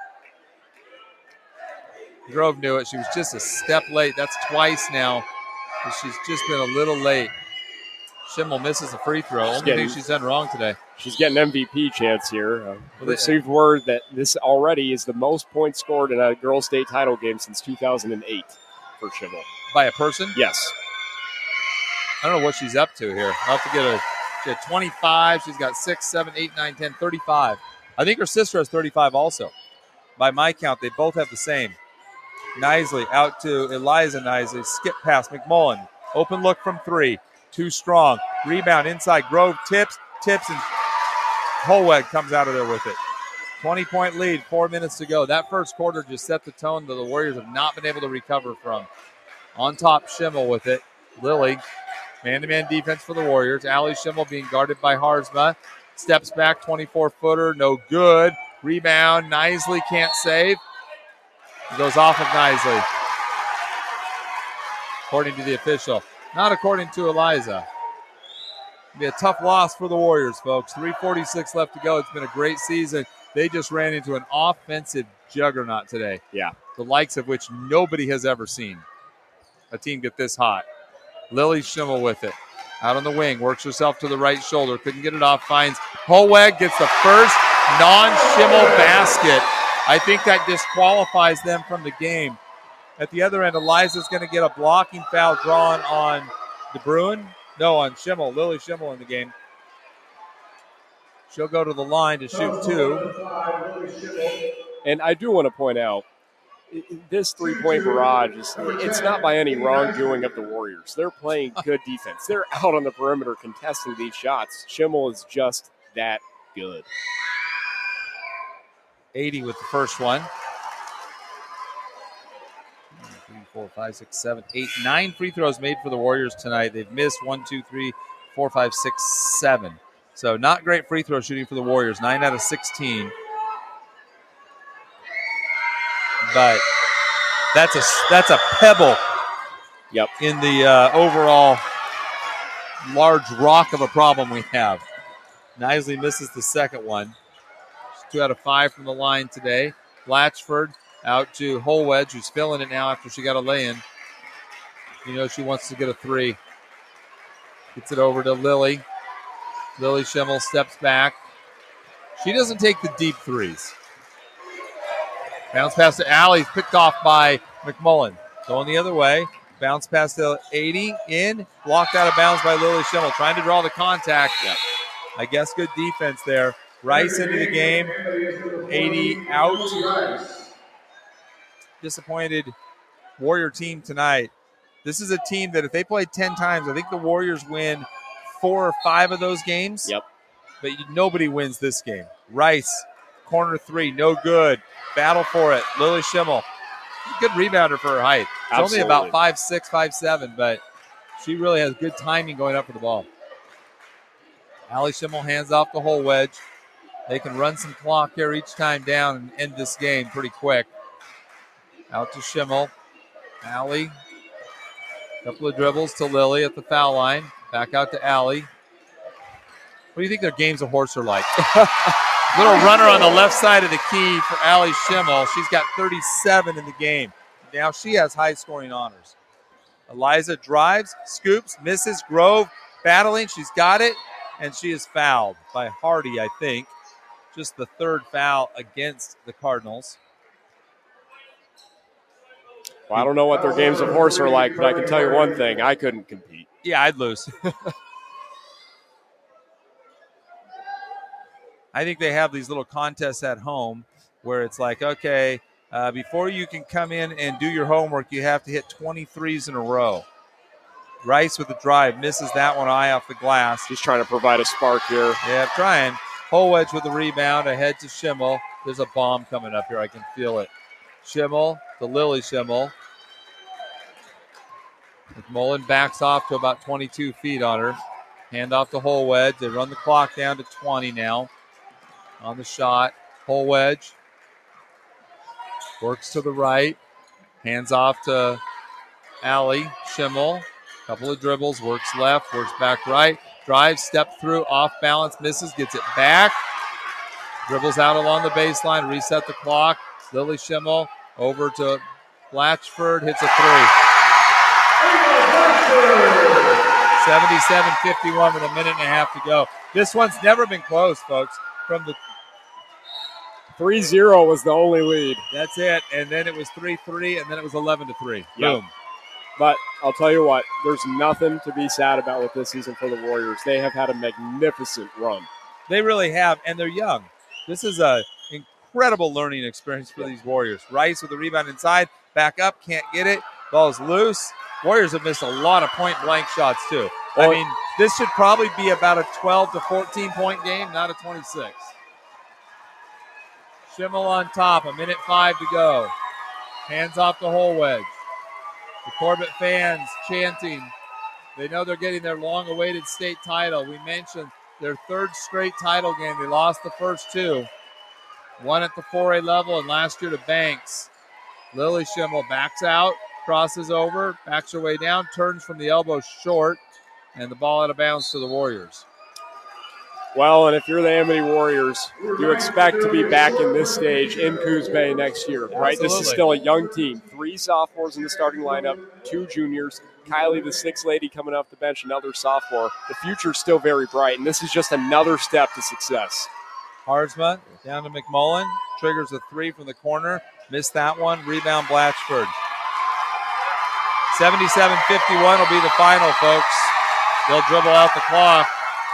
Grove knew it. She was just a step late. That's twice now. She's just been a little late. Schimmel misses a free throw. Only thing she's done wrong today. She's getting MVP chance here. Received word that this already is the most points scored in a girls' state title game since 2008 for Schimmel. By a person? Yes. I don't know what she's up to here. I'll have to get she had 25. She's got 6, 7, 8, 9, 10, 35. I think her sister has 35 also. By my count, they both have the same. Nisley out to Eliza Nisley. Skip pass, McMullen. Open look from 3. Too strong. Rebound inside. Grove tips, and Holweg comes out of there with it. 20-point lead, 4 minutes to go. That first quarter just set the tone that the Warriors have not been able to recover from. On top, Schimmel with it. Lily, man-to-man defense for the Warriors. Allie Schimmel being guarded by Harzma. Steps back, 24-footer, no good. Rebound, Nisley can't save. It goes off of Nisley, according to the official. Not according to Eliza. It'll be a tough loss for the Warriors, folks. 3:46 left to go. It's been a great season. They just ran into an offensive juggernaut today. Yeah. The likes of which nobody has ever seen a team get this hot. Lily Schimmel with it. Out on the wing, works herself to the right shoulder. Couldn't get it off, finds Holweg, gets the first non-Schimmel basket. I think that disqualifies them from the game. At the other end, Eliza's going to get a blocking foul drawn on DeBruin. No, on Schimmel. Lily Schimmel in the game. She'll go to the line to shoot 2. And I do want to point out, this three-point barrage, it's not by any wrongdoing of the Warriors. They're playing good defense. They're out on the perimeter contesting these shots. Schimmel is just that good. 80 with the first one. 3, 4, 5, 6, 7, 8, 9 free throws made for the Warriors tonight. They've missed 1, 2, 3, 4, 5, 6, 7. So not great free throw shooting for the Warriors. 9 out of 16. But that's a pebble. Yep. In the overall large rock of a problem we have. Nisley misses the second one. 2 out of 5 from the line today. Blatchford out to Holweg, who's filling it now after she got a lay-in. You know she wants to get a 3. Gets it over to Lily. Lily Schimmel steps back. She doesn't take the deep threes. Bounce pass to Allie, picked off by McMullen. Going the other way. Bounce pass to 80, in. Blocked out of bounds by Lily Schimmel. Trying to draw the contact. Yep. I guess good defense there. Rice into the game. 80 out. Disappointed Warrior team tonight. This is a team that if they play 10 times, I think the Warriors win 4 or 5 of those games. Yep. But nobody wins this game. Rice, corner 3, no good. Battle for it. Lily Schimmel. Good rebounder for her height. It's only about 5'6", 5'7", but she really has good timing going up for the ball. Allie Schimmel hands off the Holweg. They can run some clock here each time down and end this game pretty quick. Out to Schimmel. Allie. Couple of dribbles to Lily at the foul line. Back out to Allie. What do you think their games of horse are like? Little runner on the left side of the key for Allie Schimmel. She's got 37 in the game. Now she has high-scoring honors. Eliza drives, scoops, misses. Grove battling. She's got it, and she is fouled by Hardy, I think. Just the 3rd foul against the Cardinals. Well, I don't know what their games of horse are like, but I can tell you one thing. I couldn't compete. Yeah, I'd lose. I think they have these little contests at home where it's like, okay, before you can come in and do your homework, you have to hit 23s in a row. Rice with the drive, misses that one eye off the glass. He's trying to provide a spark here. Yeah, trying. Holwedge with the rebound, ahead to Schimmel. There's a bomb coming up here. I can feel it. Schimmel, the Lily Schimmel. McMullen backs off to about 22 feet on her. Hand off to Holwedge. They run the clock down to 20 now. On the shot, Holwedge works to the right. Hands off to Allie Schimmel. Couple of dribbles, works left, works back right. Drives, step through, off balance, misses, gets it back. Dribbles out along the baseline, reset the clock. Lily Schimmel over to Blatchford, hits a three. 77-51 with a minute and a half to go. This one's never been close, folks. From the 3-0 was the only lead. That's it. And then it was 3-3, and then it was 11-3. Yep. Boom. But I'll tell you what, there's nothing to be sad about with this season for the Warriors. They have had a magnificent run. They really have, and they're young. This is an incredible learning experience for these Warriors. Rice with the rebound inside, back up, can't get it. Ball's loose. Warriors have missed a lot of point-blank shots, too. I mean, this should probably be about a 12 to 14-point game, not a 26. Schimmel on top, 1:05 to go. Hands off to Holwedge. The Corbett fans chanting. They know they're getting their long-awaited state title. We mentioned their third straight title game. They lost the first two. One at the 4A level and last year to Banks. Lily Schimmel backs out, crosses over, backs her way down, turns from the elbow short, and the ball out of bounds to the Warriors. Well, and if you're the Amity Warriors, you expect to be back in this stage in Coos Bay next year, right? Absolutely. This is still a young team. 3 sophomores in the starting lineup, 2 juniors. Kylie, the 6th lady, coming off the bench, another sophomore. The future's still very bright, and this is just another step to success. Harzma down to McMullen. Triggers a 3 from the corner. Missed that one. Rebound Blatchford. 77-51 will be the final, folks. They'll dribble out the clock.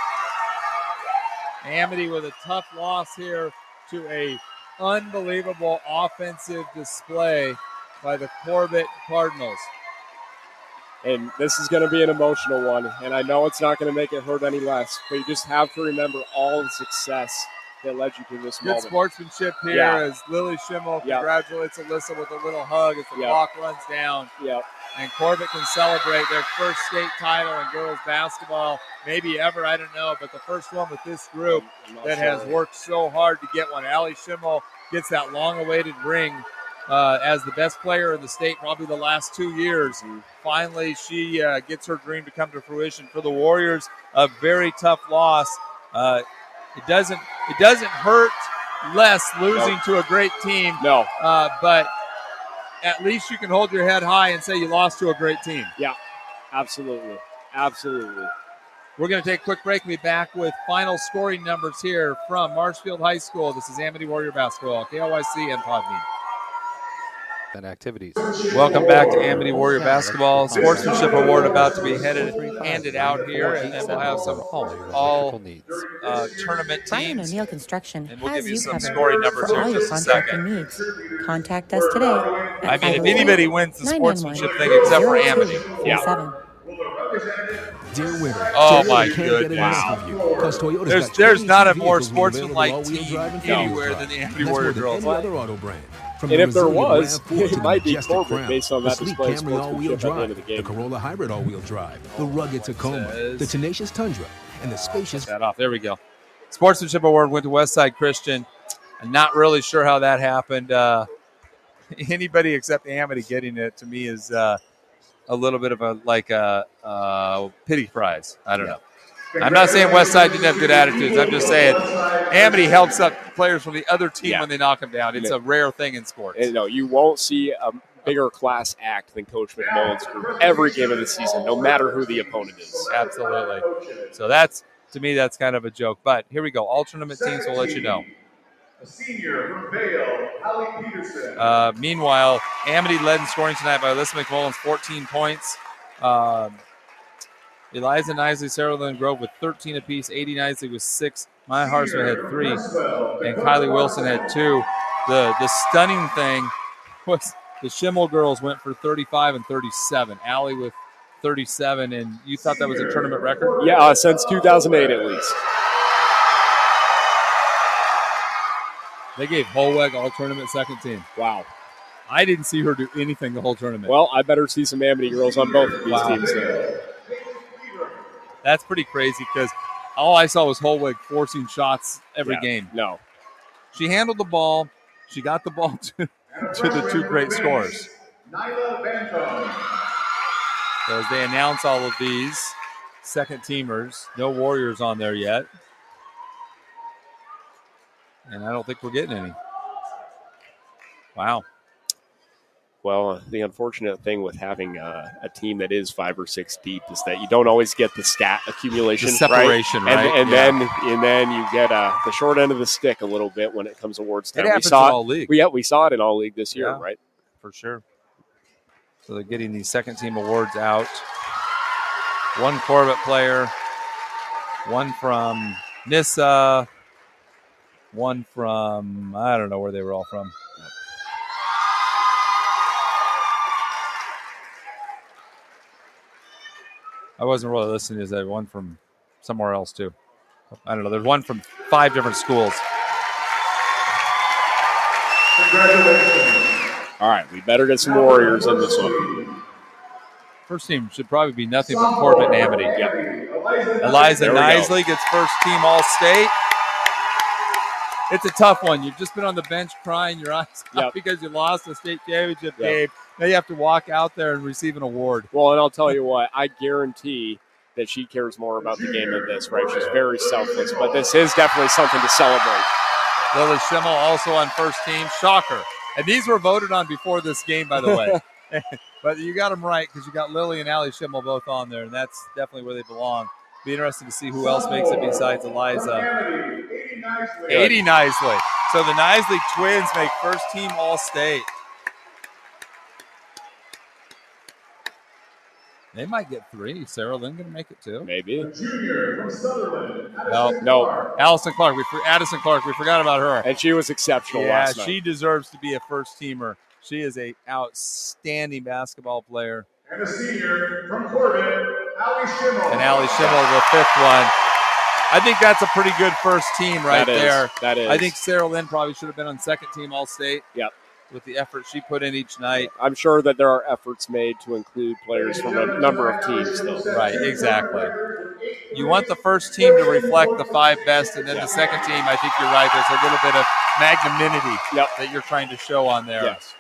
Amity with a tough loss here to a unbelievable offensive display by the Corbett Cardinals. And this is going to be an emotional one, and I know it's not going to make it hurt any less, but you just have to remember all the success that led you to this Good moment. sportsmanship here as Lily Schimmel congratulates Alyssa with a little hug as the clock runs down. Yep. And Corbett can celebrate their first state title in girls basketball, maybe ever, I don't know, but the first one with this group that has worked so hard to get one. Allie Schimmel gets that long-awaited ring as the best player in the state probably the last 2 years. Mm-hmm. Finally, she gets her dream to come to fruition. For the Warriors, a very tough loss. It doesn't hurt less losing to a great team. No. But at least you can hold your head high and say you lost to a great team. Yeah, absolutely. Absolutely. We're going to take a quick break and be back with final scoring numbers here from Marshfield High School. This is Amity Warrior Basketball, KLYC and Podbean. And activities. Welcome back to Amity Warrior Basketball. Sportsmanship Award about to be handed out here, and then we'll have some all tournament Brian teams. O'Neill Construction And we'll has give you you some covered scoring numbers for here all in your just a second. contracting needs. Contact us today. I mean, if anybody wins the sportsmanship thing except for Amity. Dear winner, Oh Toyota my can't get goodness. enough of you. 'Cause Toyota's got There's 22 not a more vehicles with available sportsmanlike all-wheel team drive and four-wheel anywhere drive. than the And Amity that's more Warrior than girls. any other auto brand. From And the if there resilient was, RAV4 to it the might be majestic Corbett Crown, based on the that sleek display of Camry all-wheel sportsmanship at the end drive, of the game. the Corolla Hybrid all-wheel drive, the rugged Tacoma, the tenacious Tundra, and the spacious... That off. There we go. Sportsmanship Award went to Westside Christian. I'm not really sure how that happened. Anybody except Amity getting it, to me, is a little bit of a pity prize. I don't know. I'm not saying Westside didn't have good attitudes. I'm just saying Amity helps up players from the other team when they knock them down. It's a rare thing in sports. And no, you won't see a bigger class act than Coach McMullen's group every game of the season, no matter who the opponent is. Absolutely. So that's, to me, that's kind of a joke. But here we go. All tournament teams will let you know. A senior from Vail, Hallie Peterson. Meanwhile, Amity led in scoring tonight by Alyssa McMullen's 14 points. Eliza Nisley, Sarah Lynn Grove with 13 apiece. 80 Nisley with 6. Maya Harsma had 3. And Kylie Wilson had 2. The stunning thing was the Schimmel girls went for 35 and 37. Allie with 37. And you thought that was a tournament record? Yeah, since 2008 at least. They gave Holweg all tournament second team. Wow. I didn't see her do anything the whole tournament. Well, I better see some Amity girls on both of these Wow. teams then. That's pretty crazy because all I saw was Holweg forcing shots every Yeah, game. No. She handled the ball. She got the ball to the two great scorers. Nyla Bantam. So as they announce all of these second teamers, no Warriors on there yet. And I don't think we're getting any. Wow. Well, the unfortunate thing with having a team that is 5 or 6 deep is that you don't always get the stat accumulation, The separation, right? And Yeah. then you get the short end of the stick a little bit when it comes awards time. It happens in all league. We saw it in all league this year, Yeah. right? For sure. So they're getting these second team awards out. One Corbett player, one from Nissa, one from, I don't know where they were all from. I wasn't really listening. Is there one from somewhere else too? I don't know. There's one from 5 different schools. Congratulations. All right, we better get some Warriors in this one. First team should probably be nothing but Corbett and Amity. Yep. Eliza There we go. Nisley gets first team All-State. It's a tough one. You've just been on the bench crying your eyes out Yep. because you lost the state championship Yep. game. Now you have to walk out there and receive an award. Well, and I'll tell you what, I guarantee that she cares more about the game than this, right? She's very selfless, but this is definitely something to celebrate. Lily Schimmel also on first team. Shocker. And these were voted on before this game, by the way. But you got them right because you got Lily and Allie Schimmel both on there, and that's definitely where they belong. Be interesting to see who else makes it besides Eliza. 80 Nisley. So the Nisley twins make first team All-State. They might get 3. Sarah Lynn going to make it too? Maybe. Junior from Sutherland. No. Addison Clark. Addison Clark. We forgot about her. And she was exceptional Yeah, last night. she deserves to be a first teamer. She is an outstanding basketball player. And a senior from Corbett, Allie Schimmel. And Allie Schimmel, the 5th one. I think that's a pretty good first team right That is. there. That is. I think Sarah Lynn probably should have been on second team All-State. Yep. With the effort she put in each night. I'm sure that there are efforts made to include players from a number of teams, though. Right, exactly. You want the first team to reflect the 5 best, and then the second team, I think you're right, there's a little bit of magnanimity that you're trying to show on there. Yes.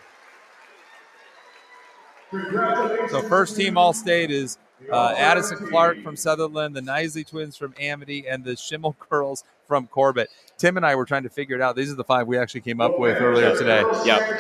So first team All-State is Addison Clark from Sutherland, the Nisley twins from Amity, and the Schimmel girls from Corbett. Tim and I were trying to figure it out. These are the 5 we actually came up with earlier today. Yep.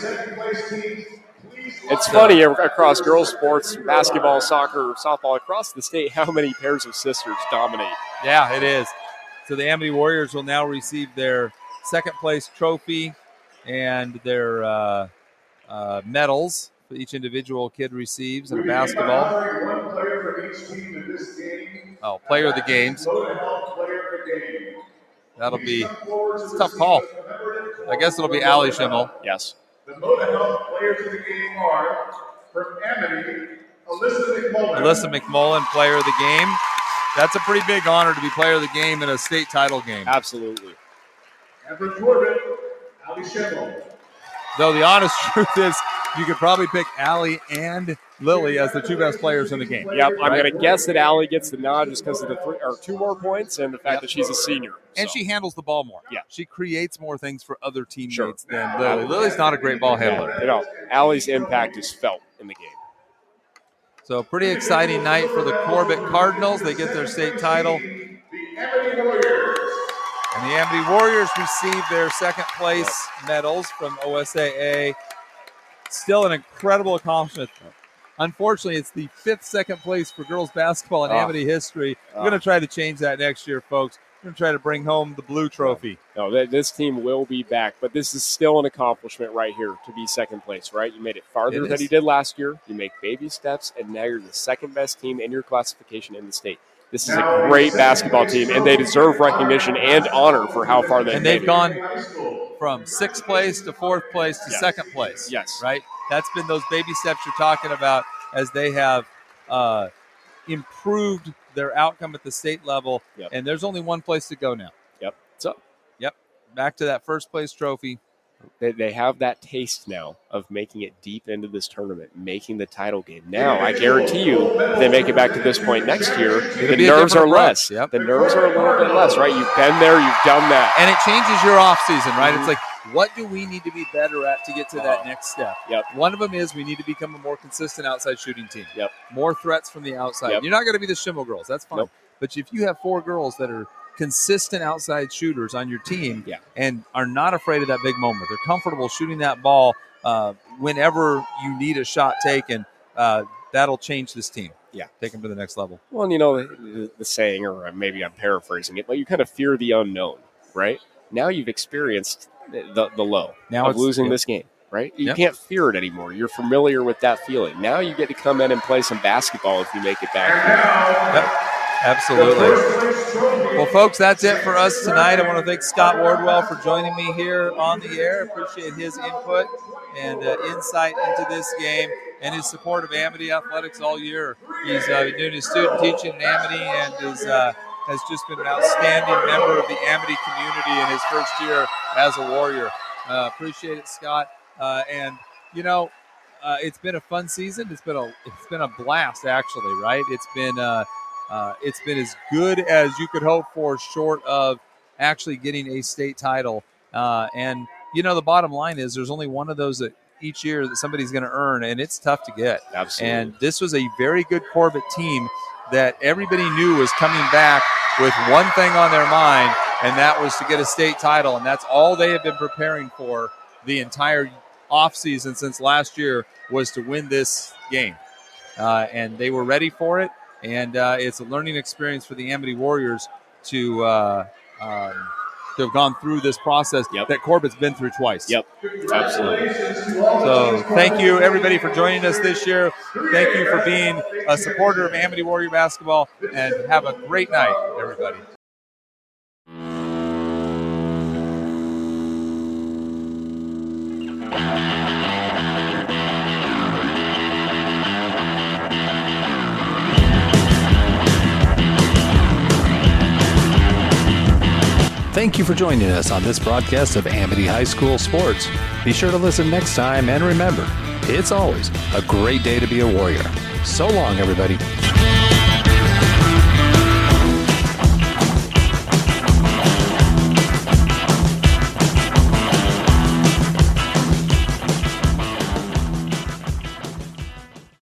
It's funny across girls sports, basketball, soccer, softball, across the state, how many pairs of sisters dominate. Yeah, it is. So the Amity Warriors will now receive their second place trophy and their medals that each individual kid receives in a basketball. One player for each team in this game. Oh, player of the games. Player of the game. That'll be it's a tough call. I guess it'll be Allie Schimmel. Yes. The Moda Health players of the game are from Amity, Alyssa McMullen. Alyssa McMullen, player of the game. That's a pretty big honor to be player of the game in a state title game. Absolutely. And for Corbett, Allie Schimmel. Though the honest truth is, you could probably pick Allie and Lily as the 2 best players in the game. Yep, I'm going to guess that Allie gets the nod just because of the 2 more points and the fact that she's a senior. And she handles the ball more. Yeah. She creates more things for other teammates than Lily. Lily's not a great ball handler. You know, Allie's impact is felt in the game. So pretty exciting night for the Corbett Cardinals. They get their state title. The Amity Warriors. And the Amity Warriors receive their second place medals from OSAA. Still an incredible accomplishment. Unfortunately, it's the 5th second place for girls basketball in Amity history. We're going to try to change that next year, folks. We're going to try to bring home the blue trophy. No, this team will be back, but this is still an accomplishment right here to be second place, right? You made it farther than you did last year. You make baby steps, and now you're the second best team in your classification in the state. This is a great basketball team, and they deserve recognition and honor for how far they've And they've gone from 6th place to 4th place to 2nd place. Yes. Right? That's been those baby steps you're talking about as they have improved their outcome at the state level. Yep. And there's only one place to go now. Yep. It's up. Yep. back to that first place trophy. They have that taste now of making it deep into this tournament, making the title game. Now, I guarantee you, if they make it back to this point next year, the nerves are less. Yep. The nerves are a little bit less, right? You've been there, you've done that. And it changes your off season, right? It's like, what do we need to be better at to get to that next step? Yep. One of them is we need to become a more consistent outside shooting team. Yep. More threats from the outside. Yep. You're not going to be the Schimmel girls. That's fine. Nope. But if you have 4 girls that are consistent outside shooters on your team and are not afraid of that big moment, they're comfortable shooting that ball whenever you need a shot taken, that'll change this team. Yeah. Take them to the next level. Well, the saying, or maybe I'm paraphrasing it, but you kind of fear the unknown, right? Now you've experienced the low of losing this game, right? You can't fear it anymore. You're familiar with that feeling. Now you get to come in and play some basketball if you make it back. Yep. Absolutely. Well, folks, that's it for us tonight. I want to thank Scott Wardwell for joining me here on the air. Appreciate his input and insight into this game and his support of Amity Athletics all year. He's been doing his student teaching in Amity and has just been an outstanding member of the Amity community in his first year as a Warrior. Appreciate it, Scott. It's been a fun season. It's been a blast, actually, right? It's been as good as you could hope for, short of actually getting a state title. The bottom line is there's only one of those that each year that somebody's going to earn, and it's tough to get. Absolutely. And this was a very good Corbett team that everybody knew was coming back with one thing on their mind, and that was to get a state title. And that's all they have been preparing for the entire offseason since last year, was to win this game. And they were ready for it. And it's a learning experience for the Amity Warriors to have gone through this process that Corbett's been through twice. Yep, absolutely. So thank you, everybody, for joining us this year. Thank you for being a supporter of Amity Warrior basketball, and have a great night, everybody. Thank you for joining us on this broadcast of Amity High School Sports. Be sure to listen next time, and remember, it's always a great day to be a Warrior. So long, everybody.